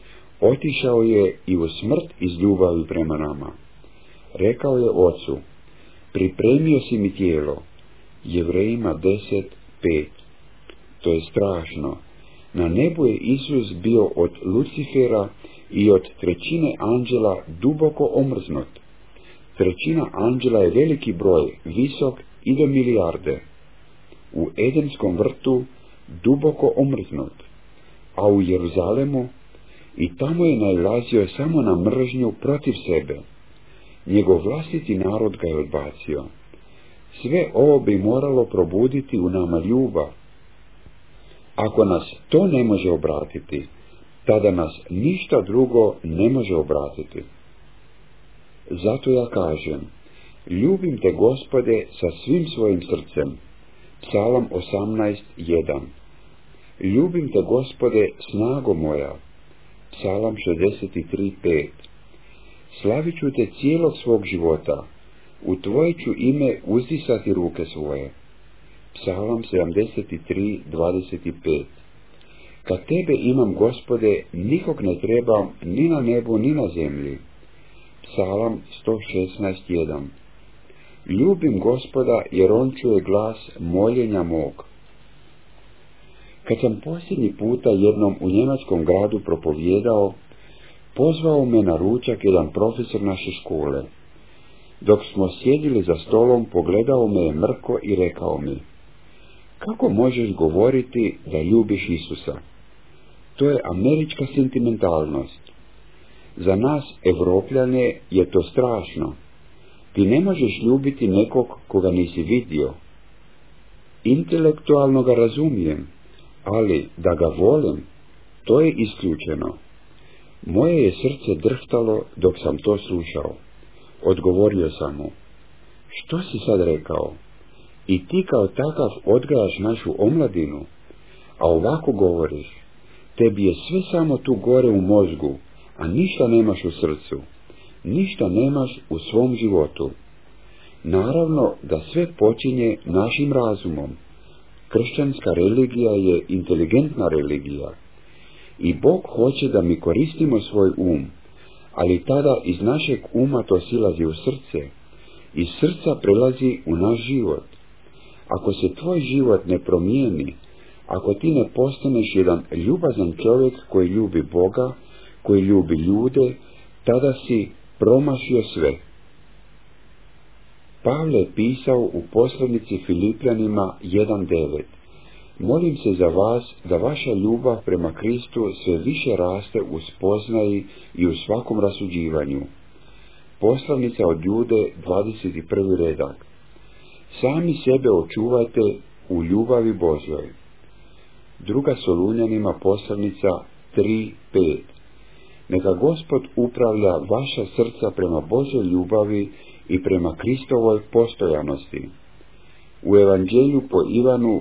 Otišao je i u smrt iz ljubavi prema nama. Rekao je Ocu: pripremio si mi tijelo. Jevrejima 10.5. To je strašno. Na nebu je Isus bio od Lucifera i od trećine anđela duboko omrznut. Trećina anđela je veliki broj, visok i do milijarde. U Edenskom vrtu duboko omrznut, a u Jeruzalemu i tamo je nailazio samo na mržnju protiv sebe. Njegov vlastiti narod ga je odbacio. Sve ovo bi moralo probuditi u nama ljubav. Ako nas to ne može obratiti, tada nas ništa drugo ne može obratiti. Zato ja kažem: ljubim te, Gospode, sa svim svojim srcem. Psalam 18.1. Ljubim te, Gospode, snago moja. Psalam 63.5. Slavit ću te cijelog svog života. U tvoje ću ime uzdisati ruke svoje. Psalam 73.25. Kad tebe imam, Gospode, nikog ne trebam ni na nebu ni na zemlji. Psalam 116.1. Ljubim Gospoda jer on čuje glas moljenja mog. Kad sam posljednji puta jednom u njemačkom gradu propovijedao, pozvao me na ručak jedan profesor naše škole. Dok smo sjedili za stolom, pogledao me je mrko i rekao mi: kako možeš govoriti da ljubiš Isusa? To je američka sentimentalnost. Za nas, Evropljane, je to strašno. Ti ne možeš ljubiti nekog koga nisi vidio. Intelektualno ga razumijem, ali da ga volim, to je isključeno. Moje je srce drhtalo dok sam to slušao. Odgovorio sam mu: što si sad rekao? I ti kao takav odgajaš našu omladinu, a ovako govoriš. Tebi je sve samo tu gore u mozgu, a ništa nemaš u srcu, ništa nemaš u svom životu. Naravno da sve počinje našim razumom. Kršćanska religija je inteligentna religija i Bog hoće da mi koristimo svoj um, ali tada iz našeg uma to silazi u srce, iz srca prelazi u naš život. Ako se tvoj život ne promijeni, ako ti ne postaneš jedan ljubazan čovjek koji ljubi Boga, koji ljubi ljude, tada si promašio sve. Pavle je pisao u poslanici Filipljanima 1.9. Molim se za vas da vaša ljubav prema Kristu sve više raste u spoznaji i u svakom rasuđivanju. Poslanica od Jude 21. redak. Sami sebe očuvajte u ljubavi Božjoj. Druga Solunjanima poslanica 3.5. Neka Gospod upravlja vaša srca prema Božjoj ljubavi i prema Kristovoj postojanosti. U Evanđelju po Ivanu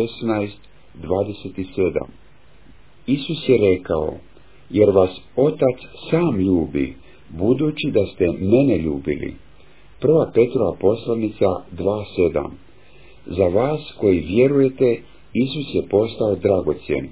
16.27. Isus je rekao: jer vas Otac sam ljubi, budući da ste mene ljubili. 1. Petrova poslanica 2.7. Za vas koji vjerujete, Isus je postao dragocjen.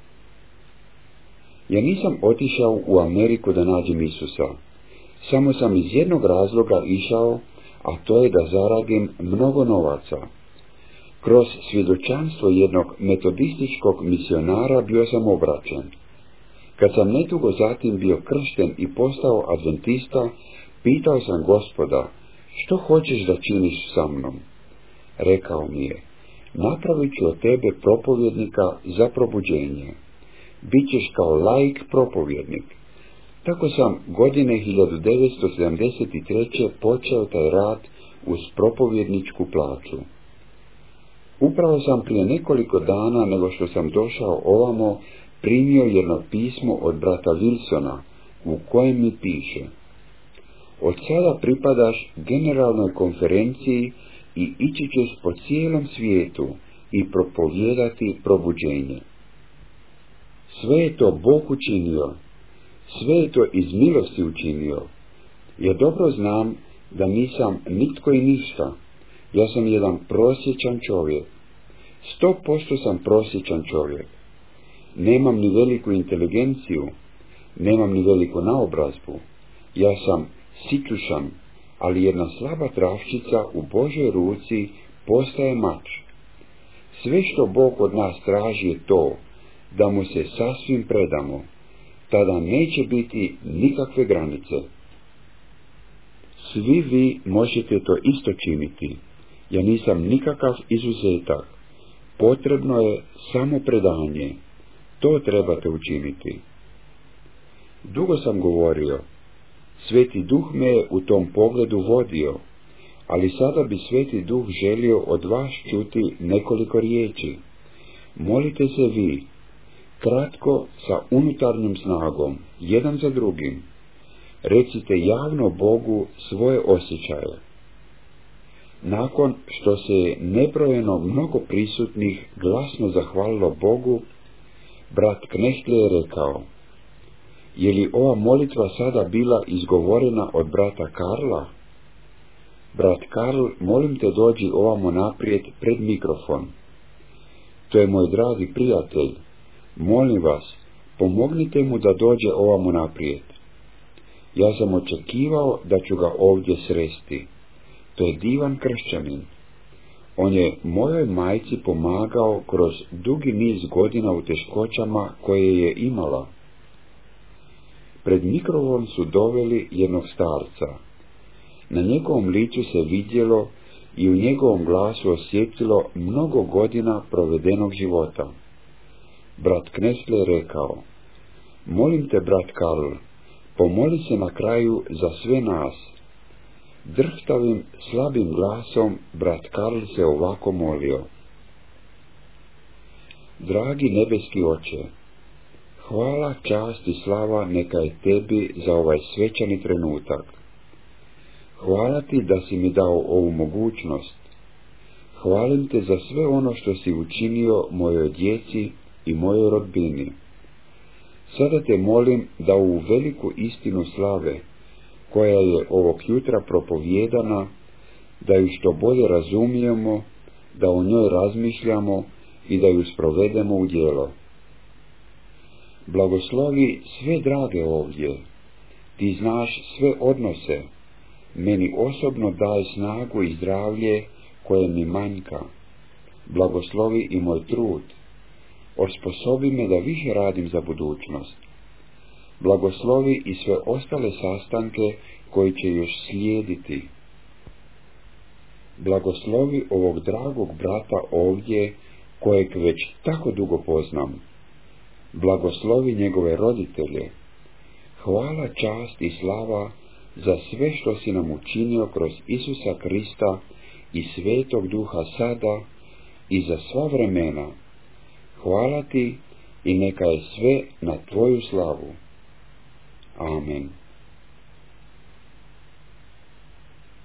Ja nisam otišao u Ameriku da nađem Isusa. Samo sam iz jednog razloga išao, a to je da zaradim mnogo novaca. Kroz svjedočanstvo jednog metodističkog misionara bio sam obraćen. Kad sam nedugo zatim bio kršten i postao adventista, pitao sam Gospoda: što hoćeš da činiš sa mnom? Rekao mi je: napravit ću od tebe propovjednika za probuđenje. Bićeš kao laik propovjednik. Tako sam godine 1973. počeo taj rad uz propovjedničku plaću. Upravo sam prije nekoliko dana nego što sam došao ovamo primio jedno pismo od brata Wilsona u kojem mi piše: od sada pripadaš generalnoj konferenciji i ići ćeš po cijelom svijetu i propovijedati probuđenje. Sve je to Bog učinio, sve je to iz milosti učinio. Ja dobro znam da nisam nitko i ništa. Ja sam jedan prosječan čovjek. 100% sam prosječan čovjek. Nemam ni veliku inteligenciju, nemam ni veliku naobrazbu. Ja sam sićušan, ali jedna slaba travčica u Božoj ruci postaje mač. Sve što Bog od nas traži je to, da mu se sasvim predamo. Tada neće biti nikakve granice. Svi vi možete to isto činiti. Ja nisam nikakav izuzetak. Potrebno je samo predanje. To trebate učiniti. Dugo sam govorio. Sveti Duh me je u tom pogledu vodio, ali sada bi Sveti Duh želio od vas čuti nekoliko riječi. Molite se vi, kratko, sa unutarnjom snagom, jedan za drugim. Recite javno Bogu svoje osjećaje. Nakon što se je nebrojeno mnogo prisutnih glasno zahvalilo Bogu, brat Knehtle je rekao: je li ova molitva sada bila izgovorena od brata Karla? Brat Karl, molim te, dođi ovamo naprijed pred mikrofon. To je moj dragi prijatelj. Molim vas, pomognite mu da dođe ovamo naprijed. Ja sam očekivao da ću ga ovdje sresti. To je divan kršćanin. On je mojoj majci pomagao kroz dugi niz godina u teškoćama koje je imala. Pred mikrovom su doveli jednog starca. Na njegovom licu se vidjelo i u njegovom glasu osjetilo mnogo godina provedenog života. Brat Knesle je rekao: molim te, brat Karl, pomoli se na kraju za sve nas. Drhtavim, slabim glasom brat Karl se ovako molio: dragi nebeski oče, hvala, čast i slava neka je tebi za ovaj svečani trenutak. Hvala ti da si mi dao ovu mogućnost. Hvalim te za sve ono što si učinio mojoj djeci i mojoj rodbini. Sada te molim da ovu veliku istinu slave, koja je ovog jutra propovijedana, da ju što bolje razumijemo, da o njoj razmišljamo i da ju sprovedemo u djelo. Blagoslovi sve drage ovdje. Ti znaš sve odnose. Meni osobno daj snagu i zdravlje koje mi manjka. Blagoslovi i moj trud. Osposobi me da više radim za budućnost. Blagoslovi i sve ostale sastanke koji će još slijediti. Blagoslovi ovog dragog brata ovdje, kojeg već tako dugo poznam. Blagoslovi njegove roditelje. Hvala, čast i slava za sve što si nam učinio kroz Isusa Krista i Svetog Duha sada i za sva vremena. Hvala ti i neka je sve na tvoju slavu. Amen.